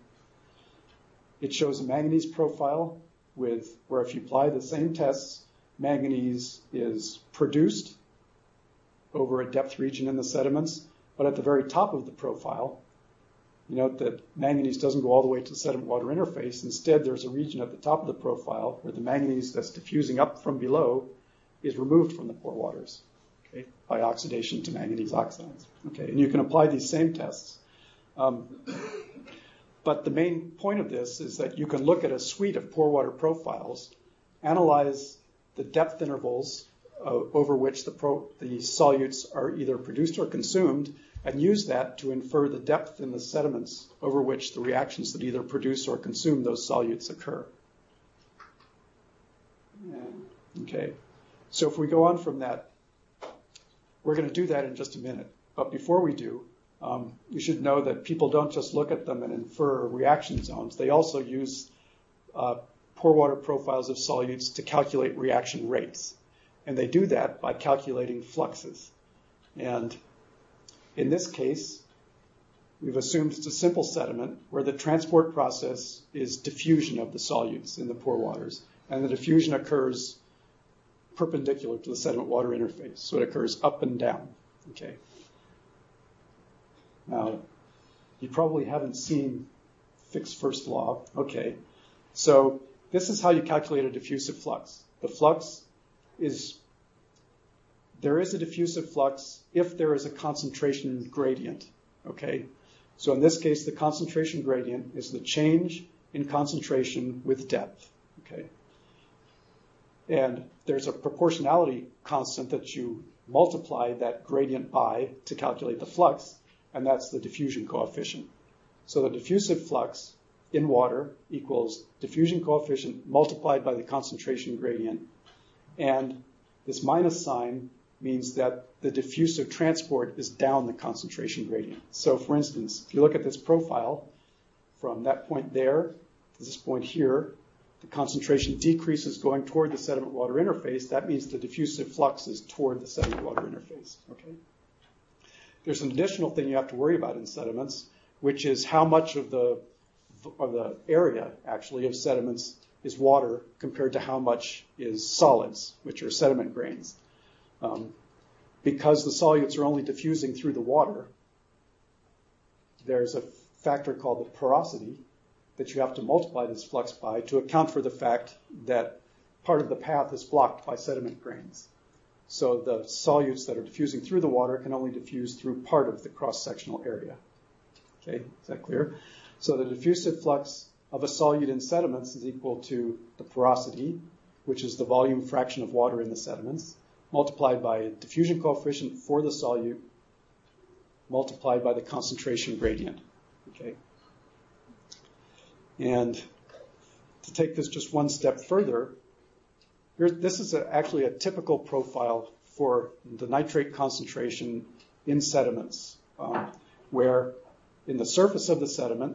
It shows a manganese profile with where if you apply the same tests, manganese is produced over a depth region in the sediments, but at the very top of the profile, you note that manganese doesn't go all the way to the sediment-water interface. Instead, there's a region at the top of the profile where the manganese that's diffusing up from below is removed from the pore waters, okay, by oxidation to manganese oxides. Okay, and you can apply these same tests. Um, but the main point of this is that you can look at a suite of pore water profiles, analyze the depth intervals uh, over which the, pro- the solutes are either produced or consumed, and use that to infer the depth in the sediments over which the reactions that either produce or consume those solutes occur. Yeah. Okay. So if we go on from that, we're going to do that in just a minute. But before we do, um, you should know that people don't just look at them and infer reaction zones. They also use uh, pore water profiles of solutes to calculate reaction rates. And they do that by calculating fluxes. And in this case, we've assumed it's a simple sediment where the transport process is diffusion of the solutes in the pore waters. And the diffusion occurs perpendicular to the sediment-water interface. So it occurs up and down. Okay. Now, you probably haven't seen Fick's first law. Okay. So this is how you calculate a diffusive flux. The flux is, there is a diffusive flux if there is a concentration gradient. Okay. So in this case, the concentration gradient is the change in concentration with depth. Okay. And there's a proportionality constant that you multiply that gradient by to calculate the flux, and that's the diffusion coefficient. So the diffusive flux in water equals diffusion coefficient multiplied by the concentration gradient. And this minus sign means that the diffusive transport is down the concentration gradient. So for instance, if you look at this profile from that point there to this point here, the concentration decreases going toward the sediment-water interface. That means the diffusive flux is toward the sediment-water interface. Okay. There's an additional thing you have to worry about in sediments, which is how much of the of the area actually of sediments is water compared to how much is solids, which are sediment grains. Um, because the solutes are only diffusing through the water, there's a factor called the porosity that you have to multiply this flux by to account for the fact that part of the path is blocked by sediment grains. So the solutes that are diffusing through the water can only diffuse through part of the cross-sectional area. Okay, is that clear? So the diffusive flux of a solute in sediments is equal to the porosity, which is the volume fraction of water in the sediments, multiplied by a diffusion coefficient for the solute, multiplied by the concentration gradient. Okay. And to take this just one step further, here, this is a, actually a typical profile for the nitrate concentration in sediments, um, where in the surface of the sediment,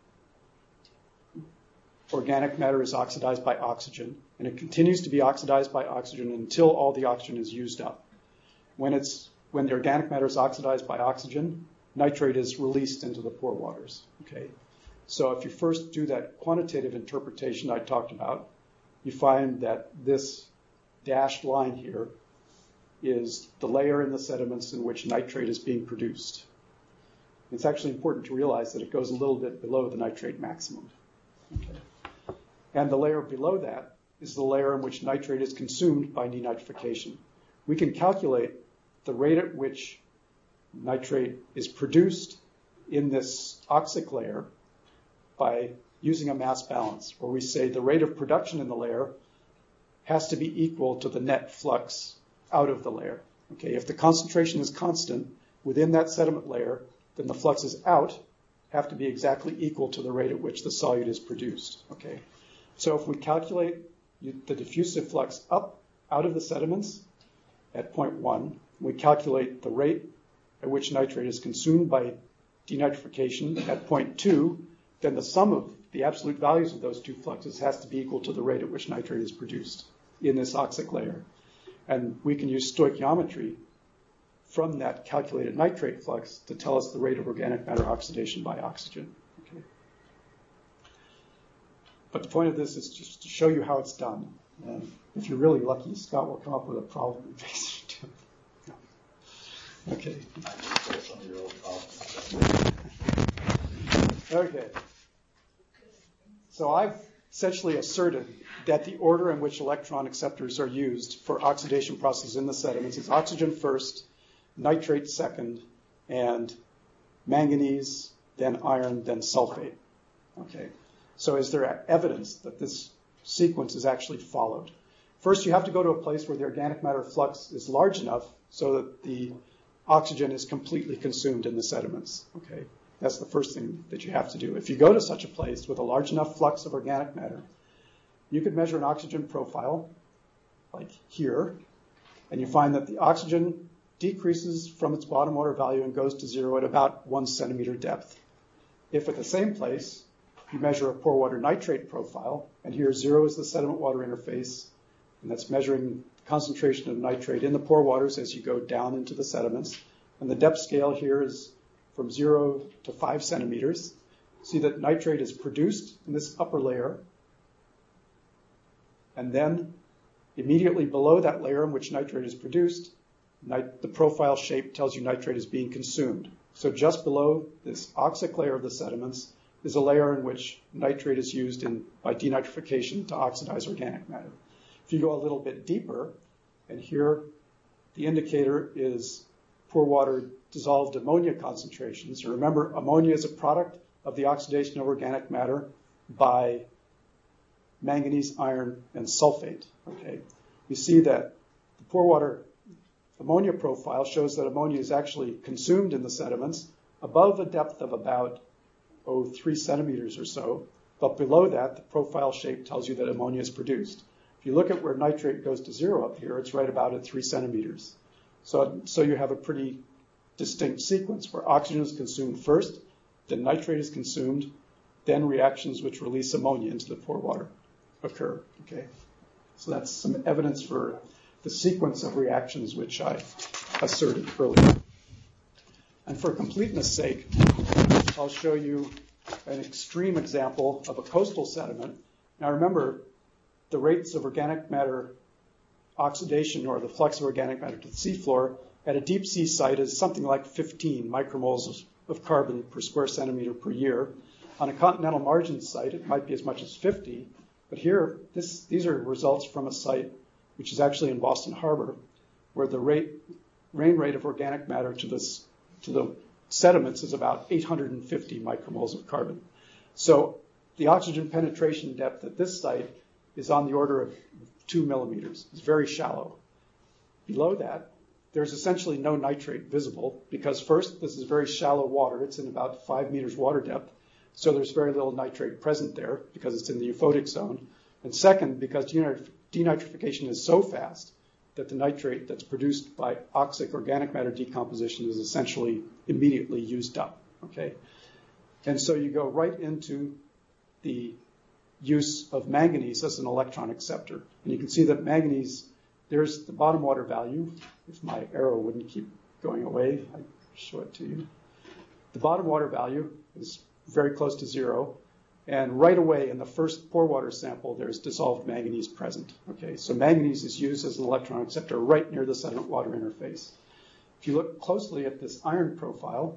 organic matter is oxidized by oxygen, and it continues to be oxidized by oxygen until all the oxygen is used up. When it's when the organic matter is oxidized by oxygen, nitrate is released into the pore waters. Okay, so if you first do that quantitative interpretation I talked about, you find that this dashed line here is the layer in the sediments in which nitrate is being produced. It's actually important to realize that it goes a little bit below the nitrate maximum. Okay. And the layer below that is the layer in which nitrate is consumed by denitrification. We can calculate the rate at which nitrate is produced in this oxic layer by using a mass balance, where we say the rate of production in the layer has to be equal to the net flux out of the layer. Okay, if the concentration is constant within that sediment layer, then the fluxes out have to be exactly equal to the rate at which the solute is produced. Okay, so if we calculate the diffusive flux up out of the sediments at point one, we calculate the rate at which nitrate is consumed by denitrification at point two, then the sum of the absolute values of those two fluxes has to be equal to the rate at which nitrate is produced in this oxic layer. And we can use stoichiometry from that calculated nitrate flux to tell us the rate of organic matter oxidation by oxygen. Okay. But the point of this is just to show you how it's done. And if you're really lucky, Scott will come up with a problem and fix it. No. Okay. Okay. So I've essentially asserted that the order in which electron acceptors are used for oxidation processes in the sediments is oxygen first, nitrate second, and manganese, then iron, then sulfate. Okay. So is there evidence that this sequence is actually followed? First, you have to go to a place where the organic matter flux is large enough so that the oxygen is completely consumed in the sediments. Okay. That's the first thing that you have to do. If you go to such a place with a large enough flux of organic matter, you could measure an oxygen profile, like here, and you find that the oxygen decreases from its bottom water value and goes to zero at about one centimeter depth. If at the same place, you measure a pore water nitrate profile, and here zero is the sediment-water interface, and that's measuring the concentration of nitrate in the pore waters as you go down into the sediments, and the depth scale here is from zero to five centimeters. See that nitrate is produced in this upper layer, and then immediately below that layer in which nitrate is produced, nit- the profile shape tells you nitrate is being consumed. So just below this oxic layer of the sediments is a layer in which nitrate is used in, by denitrification to oxidize organic matter. If you go a little bit deeper, and here the indicator is pore water dissolved ammonia concentrations. So remember, ammonia is a product of the oxidation of organic matter by manganese, iron, and sulfate. Okay, you see that the pore water ammonia profile shows that ammonia is actually consumed in the sediments above a depth of about oh, three centimeters or so, but below that, the profile shape tells you that ammonia is produced. If you look at where nitrate goes to zero up here, it's right about at three centimeters. So, so you have a pretty distinct sequence where oxygen is consumed first, then nitrate is consumed, then reactions which release ammonia into the pore water occur. Okay, so that's some evidence for the sequence of reactions which I asserted earlier. And for completeness sake, I'll show you an extreme example of a coastal sediment. Now remember, the rates of organic matter oxidation, or the flux of organic matter to the seafloor, at a deep sea site is something like fifteen micromoles of carbon per square centimeter per year. On a continental margin site, it might be as much as fifty. But here, this, these are results from a site which is actually in Boston Harbor, where the rate, rain rate of organic matter to, this, to the sediments is about eight hundred fifty micromoles of carbon. So the oxygen penetration depth at this site is on the order of two millimeters. It's very shallow. Below that, there's essentially no nitrate visible because first, this is very shallow water. It's in about five meters water depth. So there's very little nitrate present there because it's in the euphotic zone. And second, because denitrification is so fast that the nitrate that's produced by oxic organic matter decomposition is essentially immediately used up. Okay? And so you go right into the use of manganese as an electron acceptor. And you can see that manganese, there's the bottom water value. If my arrow wouldn't keep going away, I'd show it to you. The bottom water value is very close to zero. And right away in the first pore water sample, there's dissolved manganese present. Okay, so manganese is used as an electron acceptor right near the sediment water interface. If you look closely at this iron profile,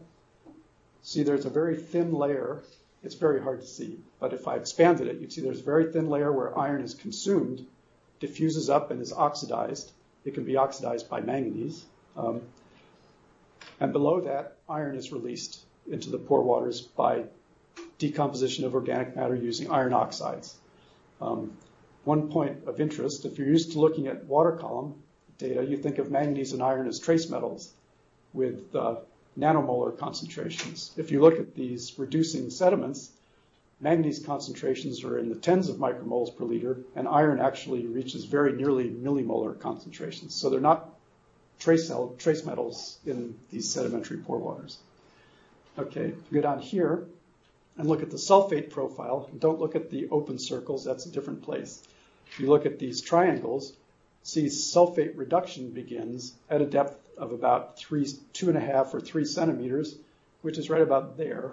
see there's a very thin layer. It's very hard to see, but if I expanded it, you'd see there's a very thin layer where iron is consumed, diffuses up and is oxidized. It can be oxidized by manganese. Um, and below that, iron is released into the pore waters by decomposition of organic matter using iron oxides. Um, one point of interest, if you're used to looking at water column data, you think of manganese and iron as trace metals with uh, nanomolar concentrations. If you look at these reducing sediments, manganese concentrations are in the tens of micromoles per liter, and iron actually reaches very nearly millimolar concentrations. So they're not trace, cell, trace metals in these sedimentary pore waters. Okay, go down here and look at the sulfate profile. Don't look at the open circles, that's a different place. If you look at these triangles, see sulfate reduction begins at a depth of about three, two and a half or three centimeters, which is right about there.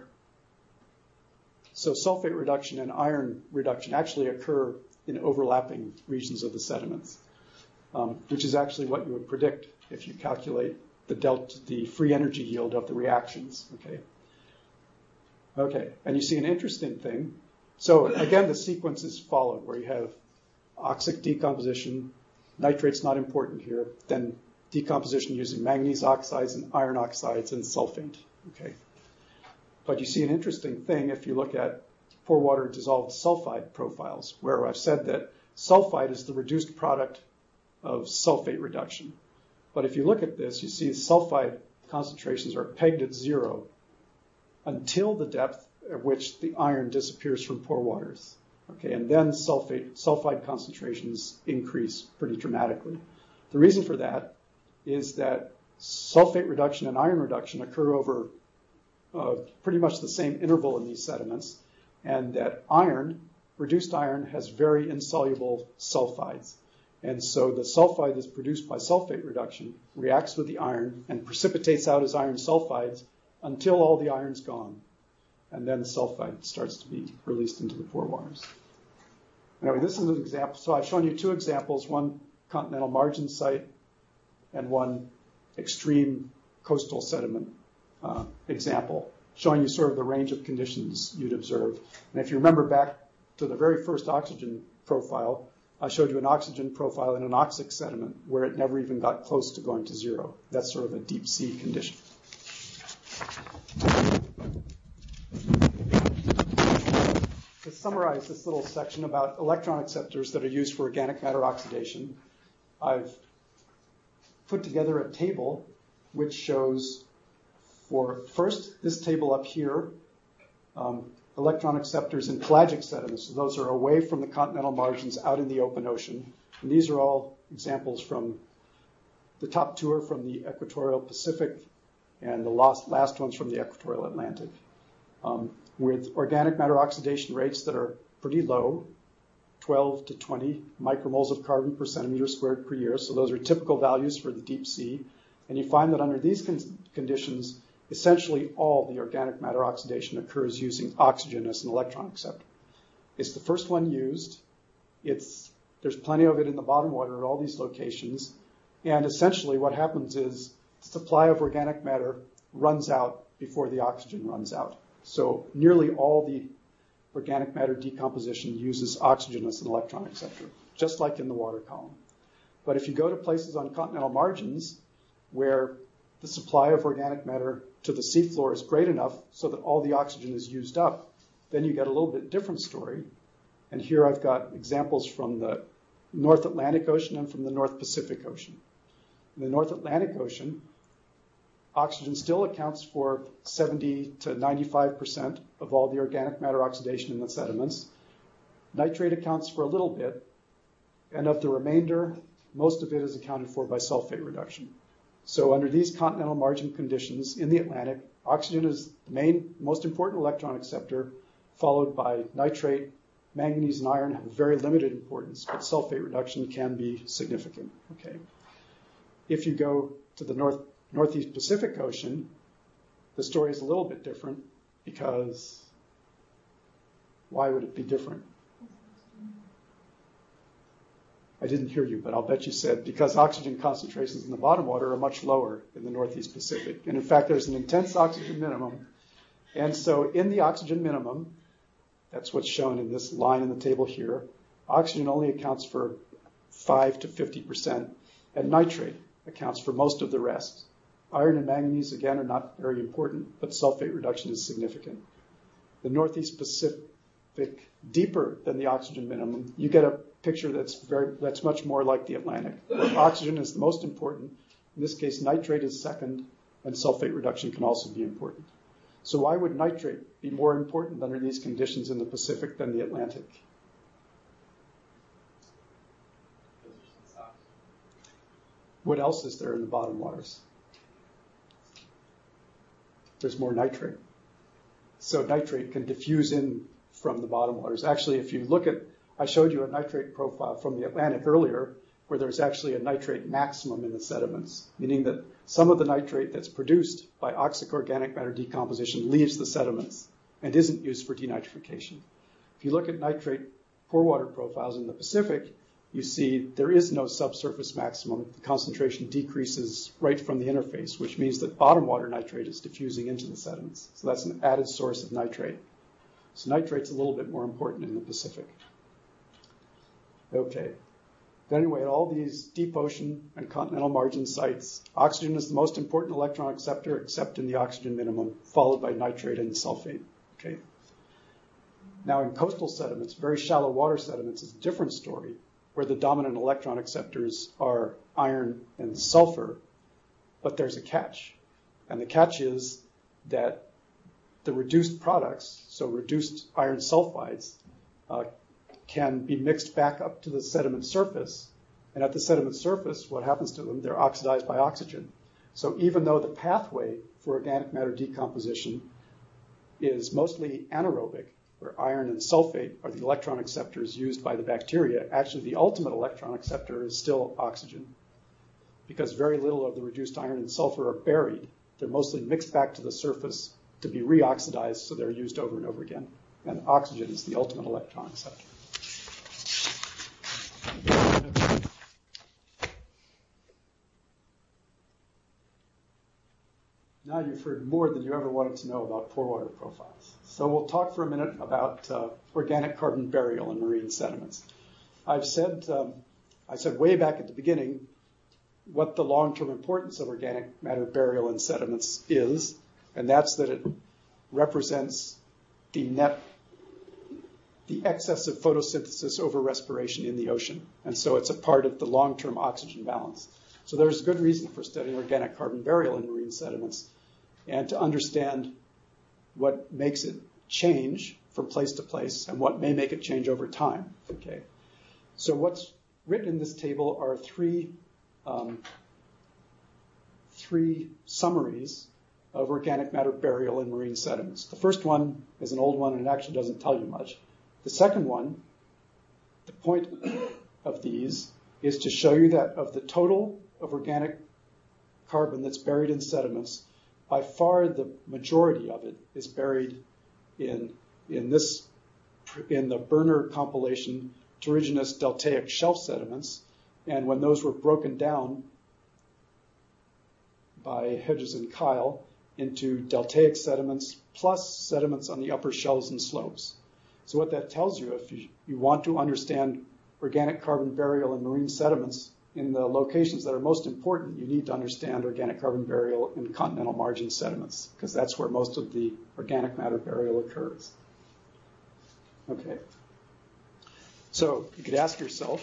So sulfate reduction and iron reduction actually occur in overlapping regions of the sediments, um, which is actually what you would predict if you calculate the delta, the free energy yield of the reactions. Okay. Okay, and you see an interesting thing. So again, the sequence is followed, where you have oxic decomposition, nitrate's not important here, then decomposition using manganese oxides and iron oxides and sulfate. Okay. But you see an interesting thing if you look at pore water dissolved sulfide profiles, where I've said that sulfide is the reduced product of sulfate reduction. But if you look at this, you see sulfide concentrations are pegged at zero until the depth at which the iron disappears from pore waters. Okay, and then sulfate, sulfide concentrations increase pretty dramatically. The reason for that is that sulfate reduction and iron reduction occur over uh, pretty much the same interval in these sediments, and that iron, reduced iron, has very insoluble sulfides. And so the sulfide that's produced by sulfate reduction reacts with the iron and precipitates out as iron sulfides until all the iron's gone. And then sulfide starts to be released into the pore waters. Anyway, this is an example. So I've shown you two examples, one continental margin site and one extreme coastal sediment uh, example, showing you sort of the range of conditions you'd observe. And if you remember back to the very first oxygen profile, I showed you an oxygen profile in an oxic sediment where it never even got close to going to zero. That's sort of a deep sea condition. To summarize this little section about electron acceptors that are used for organic matter oxidation, I've put together a table which shows, for first, this table up here, um, electron acceptors in pelagic sediments. So those are away from the continental margins out in the open ocean. And these are all examples from The top two are from the equatorial Pacific, and the last, last one's from the equatorial Atlantic. Um, with organic matter oxidation rates that are pretty low, twelve to twenty micromoles of carbon per centimeter squared per year. So those are typical values for the deep sea. And you find that under these con- conditions, essentially all the organic matter oxidation occurs using oxygen as an electron acceptor. It's the first one used. It's, there's plenty of it in the bottom water at all these locations. And essentially what happens is the supply of organic matter runs out before the oxygen runs out. So nearly all the organic matter decomposition uses oxygen as an electron acceptor, just like in the water column. But if you go to places on continental margins where the supply of organic matter to the seafloor is great enough so that all the oxygen is used up, then you get a little bit different story. And here I've got examples from the North Atlantic Ocean and from the North Pacific Ocean. In the North Atlantic Ocean, oxygen still accounts for seventy to ninety-five percent of all the organic matter oxidation in the sediments. Nitrate accounts for a little bit, and of the remainder, most of it is accounted for by sulfate reduction. So under these continental margin conditions in the Atlantic, oxygen is the main, most important electron acceptor, followed by nitrate. Manganese and iron have very limited importance, but sulfate reduction can be significant. Okay. If you go to the North Northeast Pacific Ocean, the story is a little bit different because why would it be different? I didn't hear you, but I'll bet you said because oxygen concentrations in the bottom water are much lower in the Northeast Pacific. And in fact, there's an intense oxygen minimum. And so in the oxygen minimum, that's what's shown in this line in the table here, oxygen only accounts for five to fifty percent, and nitrate accounts for most of the rest. Iron and manganese, again, are not very important, but sulfate reduction is significant. The Northeast Pacific, deeper than the oxygen minimum, you get a picture that's very that's much more like the Atlantic, where oxygen is the most important. In this case, nitrate is second, and sulfate reduction can also be important. So why would nitrate be more important under these conditions in the Pacific than the Atlantic? What else is there in the bottom waters? There's more nitrate. So nitrate can diffuse in from the bottom waters. Actually, if you look at, I showed you a nitrate profile from the Atlantic earlier, where there's actually a nitrate maximum in the sediments, meaning that some of the nitrate that's produced by oxic organic matter decomposition leaves the sediments and isn't used for denitrification. If you look at nitrate pore water profiles in the Pacific, you see there is no subsurface maximum. The concentration decreases right from the interface, which means that bottom water nitrate is diffusing into the sediments. So that's an added source of nitrate. So nitrate's a little bit more important in the Pacific. Okay. But anyway, at all these deep ocean and continental margin sites, oxygen is the most important electron acceptor, except in the oxygen minimum, followed by nitrate and sulfate. Okay. Now in coastal sediments, very shallow water sediments, is a different story, where the dominant electron acceptors are iron and sulfur, but there's a catch. And the catch is that the reduced products, so reduced iron sulfides, uh, can be mixed back up to the sediment surface. And at the sediment surface, what happens to them? They're oxidized by oxygen. So even though the pathway for organic matter decomposition is mostly anaerobic, where iron and sulfate are the electron acceptors used by the bacteria, actually the ultimate electron acceptor is still oxygen, because very little of the reduced iron and sulfur are buried. They're mostly mixed back to the surface to be reoxidized, so they're used over and over again. And oxygen is the ultimate electron acceptor. Now you've heard more than you ever wanted to know about pore water profiles. So we'll talk for a minute about uh, organic carbon burial in marine sediments. I've said, um, I said way back at the beginning what the long-term importance of organic matter burial in sediments is, and that's that it represents the net, the excess of photosynthesis over respiration in the ocean. And so it's a part of the long-term oxygen balance. So there's good reason for studying organic carbon burial in marine sediments and to understand what makes it change from place to place and what may make it change over time. Okay. So what's written in this table are three um, three summaries of organic matter burial in marine sediments. The first one is an old one, and it actually doesn't tell you much. The second one, the point of these is to show you that of the total of organic carbon that's buried in sediments, by far the majority of it is buried in, in, this, in the Berner compilation Terrigenous deltaic shelf sediments. And when those were broken down by Hedges and Kyle into deltaic sediments plus sediments on the upper shelves and slopes. So what that tells you, if you, you want to understand organic carbon burial in marine sediments in the locations that are most important, you need to understand organic carbon burial in continental margin sediments, because that's where most of the organic matter burial occurs. Okay. So you could ask yourself,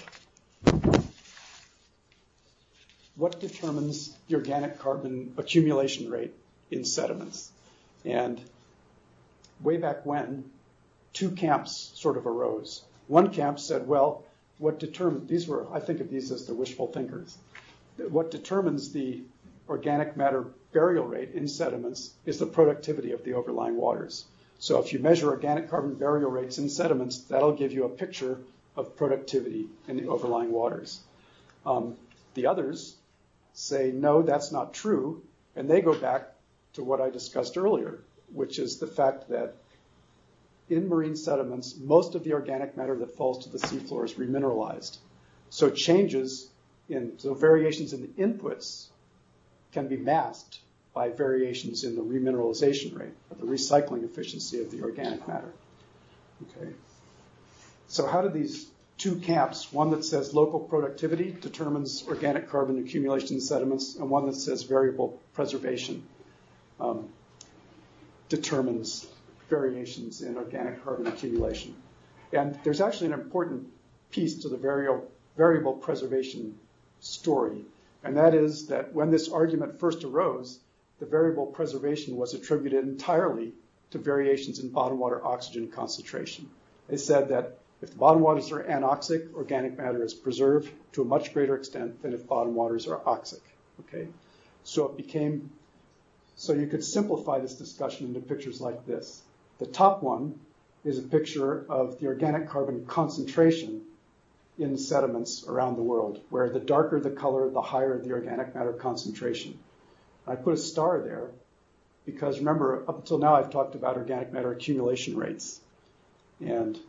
what determines the organic carbon accumulation rate in sediments? And way back when, two camps sort of arose. One camp said, well, what determines, these were, I think of these as the wishful thinkers. What determines the organic matter burial rate in sediments is the productivity of the overlying waters. So if you measure organic carbon burial rates in sediments, that'll give you a picture of productivity in the overlying waters. Um, the others say, no, that's not true, and they go back to what I discussed earlier, which is the fact that in marine sediments, most of the organic matter that falls to the seafloor is remineralized. So changes in, so variations in the inputs can be masked by variations in the remineralization rate, or the recycling efficiency of the organic matter. Okay. So how do these two camps, one that says local productivity determines organic carbon accumulation in sediments, and one that says variable preservation um, determines variations in organic carbon accumulation. And there's actually an important piece to the variable, variable preservation story, and that is that when this argument first arose, the variable preservation was attributed entirely to variations in bottom water oxygen concentration. They said that if the bottom waters are anoxic, organic matter is preserved to a much greater extent than if bottom waters are oxic. Okay, so it became, so you could simplify this discussion into pictures like this. The top one is a picture of the organic carbon concentration in sediments around the world, where the darker the color, the higher the organic matter concentration. I put a star there because, remember, up until now I've talked about organic matter accumulation rates. And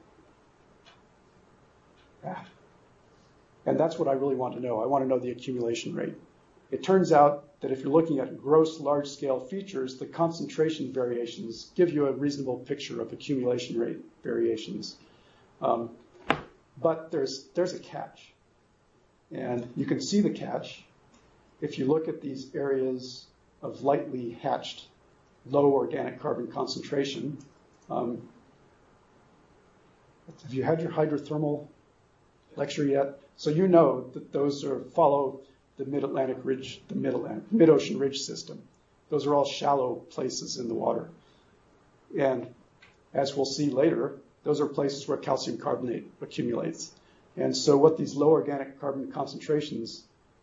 yeah, and that's what I really want to know. I want to know the accumulation rate. It turns out that if you're looking at gross large-scale features, the concentration variations give you a reasonable picture of accumulation rate variations. Um, but there's, there's a catch. And you can see the catch if you look at these areas of lightly hatched low organic carbon concentration. Um, have you had your hydrothermal lecture yet? So you know that those are follow the Mid-Atlantic Ridge, the Mid-Atlantic, Mid-Ocean Ridge system. Those are all shallow places in the water. And as we'll see later, those are places where calcium carbonate accumulates. And so what these low organic carbon concentrations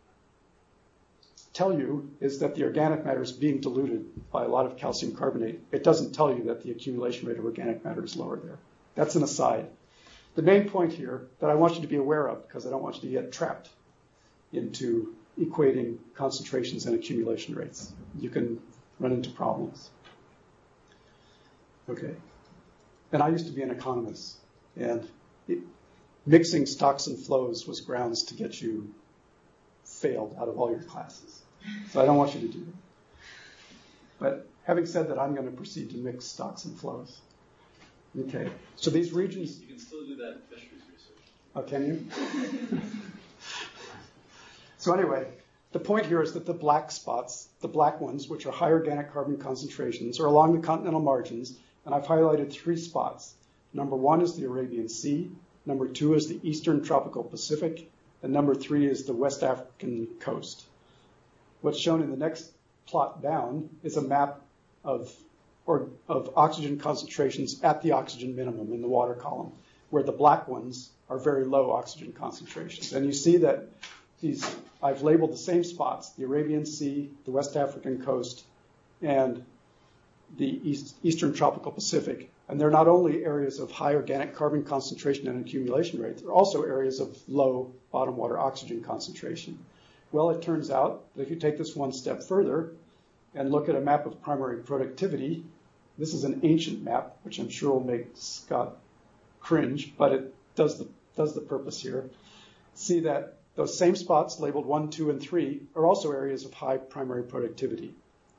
tell you is that the organic matter is being diluted by a lot of calcium carbonate. It doesn't tell you that the accumulation rate of organic matter is lower there. That's an aside. The main point here that I want you to be aware of, because I don't want you to get trapped into equating concentrations and accumulation rates. You can run into problems. Okay. And I used to be an economist, and it, mixing stocks and flows was grounds to get you failed out of all your classes. So I don't want you to do that. But having said that, I'm going to proceed to mix stocks and flows. Okay. So these regions... You can still do that in fisheries research. Oh, can you? So anyway, the point here is that the black spots, the black ones, which are high organic carbon concentrations, are along the continental margins, and I've highlighted three spots. Number one is the Arabian Sea, number two is the eastern tropical Pacific, and number three is the West African coast. What's shown in the next plot down is a map of, or, of oxygen concentrations at the oxygen minimum in the water column, where the black ones are very low oxygen concentrations. And you see that these, I've labeled the same spots, the Arabian Sea, the West African coast, and the East, Eastern Tropical Pacific. And they're not only areas of high organic carbon concentration and accumulation rate, they're also areas of low bottom water oxygen concentration. Well, it turns out that if you take this one step further and look at a map of primary productivity, this is an ancient map, which I'm sure will make Scott cringe, but it does the, does the purpose here. See that those same spots labeled one, two, and three are also areas of high primary productivity.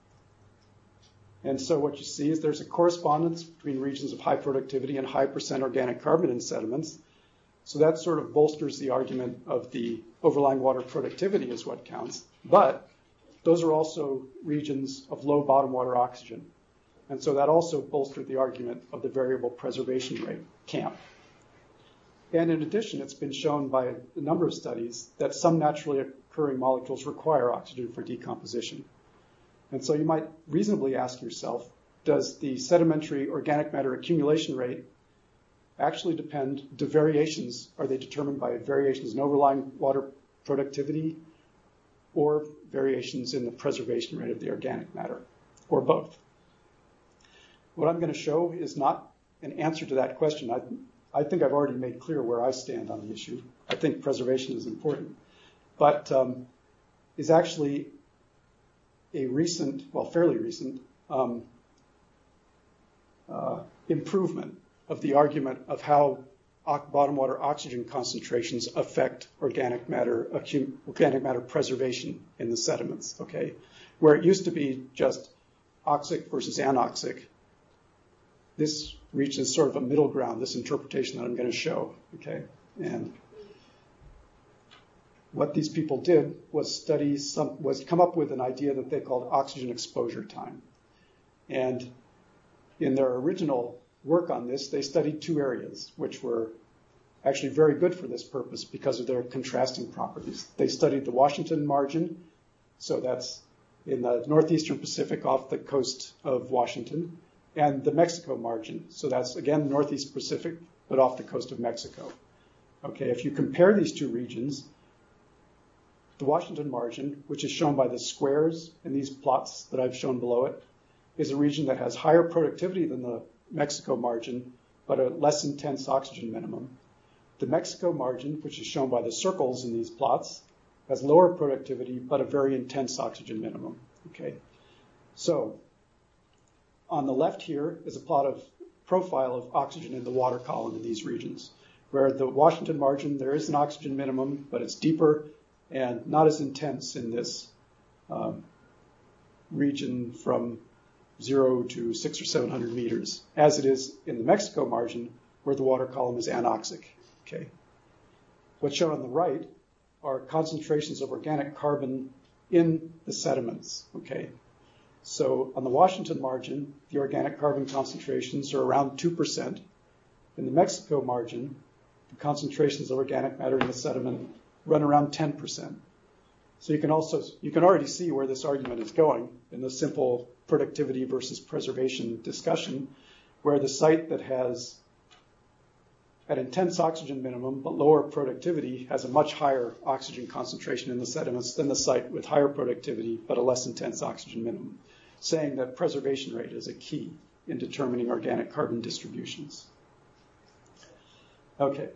And so what you see is there's a correspondence between regions of high productivity and high percent organic carbon in sediments. So that sort of bolsters the argument of the overlying water productivity is what counts. But those are also regions of low bottom water oxygen. And so that also bolstered the argument of the variable preservation rate camp. And in addition, it's been shown by a number of studies that some naturally occurring molecules require oxygen for decomposition. And so you might reasonably ask yourself, does the sedimentary organic matter accumulation rate actually depend, do variations, are they determined by variations in overlying water productivity or variations in the preservation rate of the organic matter, or both? What I'm going to show is not an answer to that question. I, I think I've already made clear where I stand on the issue. I think preservation is important, but um, is actually a recent, well, fairly recent, um, uh, improvement of the argument of how bottom water oxygen concentrations affect organic matter, organic matter preservation in the sediments, okay? Where it used to be just oxic versus anoxic, this reaches sort of a middle ground, this interpretation that I'm going to show, okay? And what these people did was study some, was come up with an idea that they called oxygen exposure time. And in their original work on this, they studied two areas, which were actually very good for this purpose because of their contrasting properties. They studied the Washington margin, so that's in the northeastern Pacific off the coast of Washington, and the Mexico margin, so that's again northeast Pacific, but off the coast of Mexico. Okay, if you compare these two regions, the Washington margin, which is shown by the squares in these plots that I've shown below it, is a region that has higher productivity than the Mexico margin, but a less intense oxygen minimum. The Mexico margin, which is shown by the circles in these plots, has lower productivity, but a very intense oxygen minimum. Okay, so on the left here is a plot of profile of oxygen in the water column in these regions, where the Washington margin, there is an oxygen minimum, but it's deeper and not as intense in this um, region from zero to six or seven hundred meters, as it is in the Mexico margin, where the water column is anoxic. Okay. What's shown on the right are concentrations of organic carbon in the sediments. Okay. So on the Washington margin, the organic carbon concentrations are around two percent. In the Mexico margin, the concentrations of organic matter in the sediment run around ten percent. So you can also, you can already see where this argument is going in the simple productivity versus preservation discussion, where the site that has an intense oxygen minimum but lower productivity has a much higher oxygen concentration in the sediments than the site with higher productivity but a less intense oxygen minimum, saying that preservation rate is a key in determining organic carbon distributions. Okay.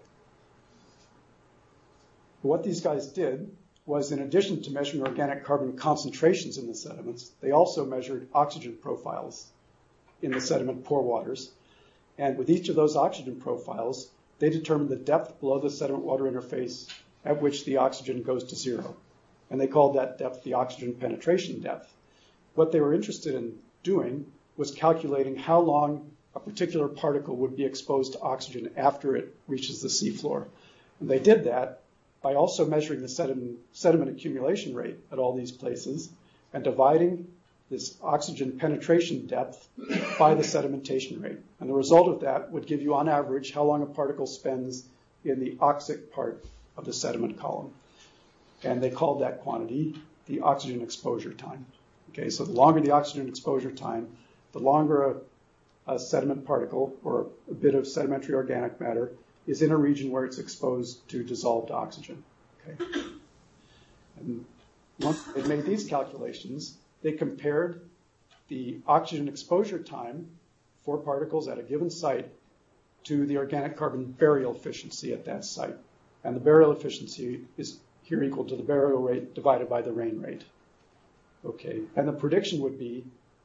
What these guys did was, in addition to measuring organic carbon concentrations in the sediments, they also measured oxygen profiles in the sediment pore waters. And with each of those oxygen profiles, they determined the depth below the sediment water interface at which the oxygen goes to zero. And they called that depth the oxygen penetration depth. What they were interested in doing was calculating how long a particular particle would be exposed to oxygen after it reaches the seafloor. And they did that by also measuring the sediment, sediment accumulation rate at all these places and dividing this oxygen penetration depth by the sedimentation rate. And the result of that would give you, on average, how long a particle spends in the oxic part of the sediment column. And they called that quantity the oxygen exposure time. Okay, so the longer the oxygen exposure time, the longer a, a sediment particle or a bit of sedimentary organic matter is in a region where it's exposed to dissolved oxygen. Okay. And once they made these calculations, they compared the oxygen exposure time for particles at a given site to the organic carbon burial efficiency at that site. And the burial efficiency is here equal to the burial rate divided by the rain rate. Okay, and the prediction would be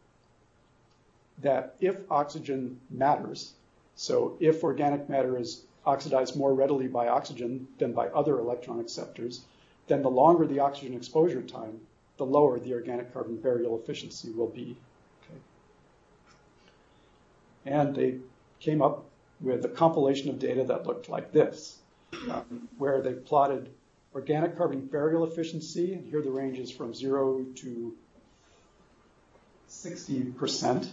that if oxygen matters, so if organic matter is oxidized more readily by oxygen than by other electron acceptors, then the longer the oxygen exposure time, the lower the organic carbon burial efficiency will be. Okay. And they came up with a compilation of data that looked like this, um, where they plotted organic carbon burial efficiency, and here the range is from zero to sixty percent,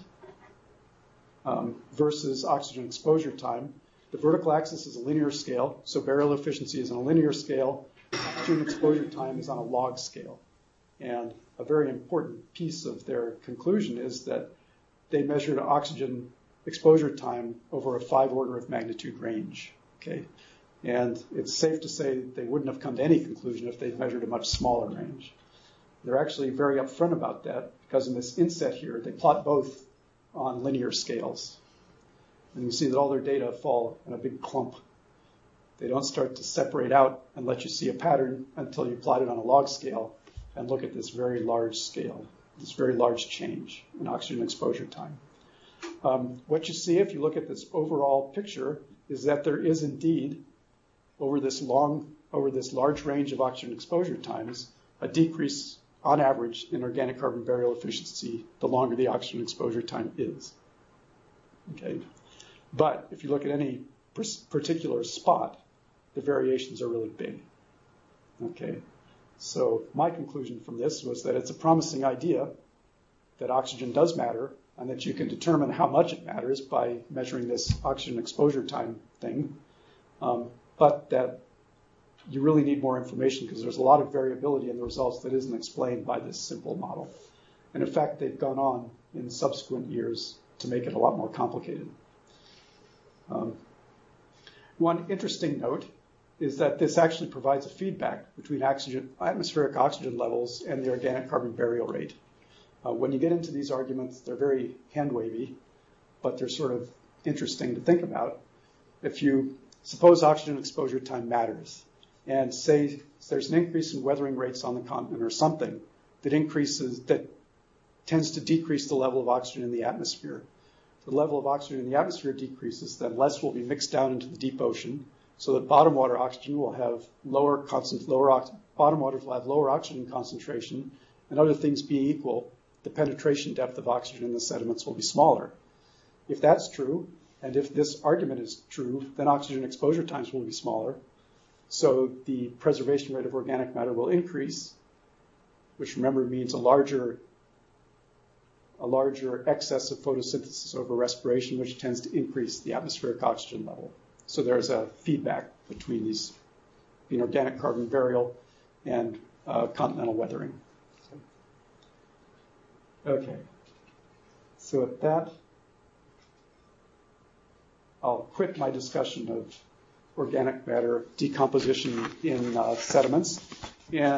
um, versus oxygen exposure time. The vertical axis is a linear scale, so burial efficiency is on a linear scale. Oxygen exposure time is on a log scale. And a very important piece of their conclusion is that they measured oxygen exposure time over a five order of magnitude range. Okay, and it's safe to say they wouldn't have come to any conclusion if they'd measured a much smaller range. They're actually very upfront about that because in this inset here, they plot both on linear scales. And you see that all their data fall in a big clump. They don't start to separate out and let you see a pattern until you plot it on a log scale and look at this very large scale, this very large change in oxygen exposure time. Um, what you see if you look at this overall picture is that there is indeed, over this long, over this large range of oxygen exposure times, a decrease on average in organic carbon burial efficiency the longer the oxygen exposure time is. Okay, but if you look at any particular spot, the variations are really big. Okay, so my conclusion from this was that it's a promising idea that oxygen does matter and that you can determine how much it matters by measuring this oxygen exposure time thing, um, but that you really need more information because there's a lot of variability in the results that isn't explained by this simple model. And in fact, they've gone on in subsequent years to make it a lot more complicated. Um, one interesting note is that this actually provides a feedback between oxygen, atmospheric oxygen levels and the organic carbon burial rate. Uh, when you get into these arguments, they're very hand-wavy, but they're sort of interesting to think about. If you suppose oxygen exposure time matters, and say there's an increase in weathering rates on the continent or something that increases, that tends to decrease the level of oxygen in the atmosphere. The level of oxygen in the atmosphere decreases, then less will be mixed down into the deep ocean, so that bottom water oxygen will have lower constant, lower bottom waters will have lower oxygen concentration, and other things being equal, the penetration depth of oxygen in the sediments will be smaller. If that's true, and if this argument is true, then oxygen exposure times will be smaller. So the preservation rate of organic matter will increase, which remember means a larger, a larger excess of photosynthesis over respiration, which tends to increase the atmospheric oxygen level. So there's a feedback between these, between organic carbon burial and uh, continental weathering. Okay. So at that, I'll quit my discussion of organic matter decomposition in uh, sediments. And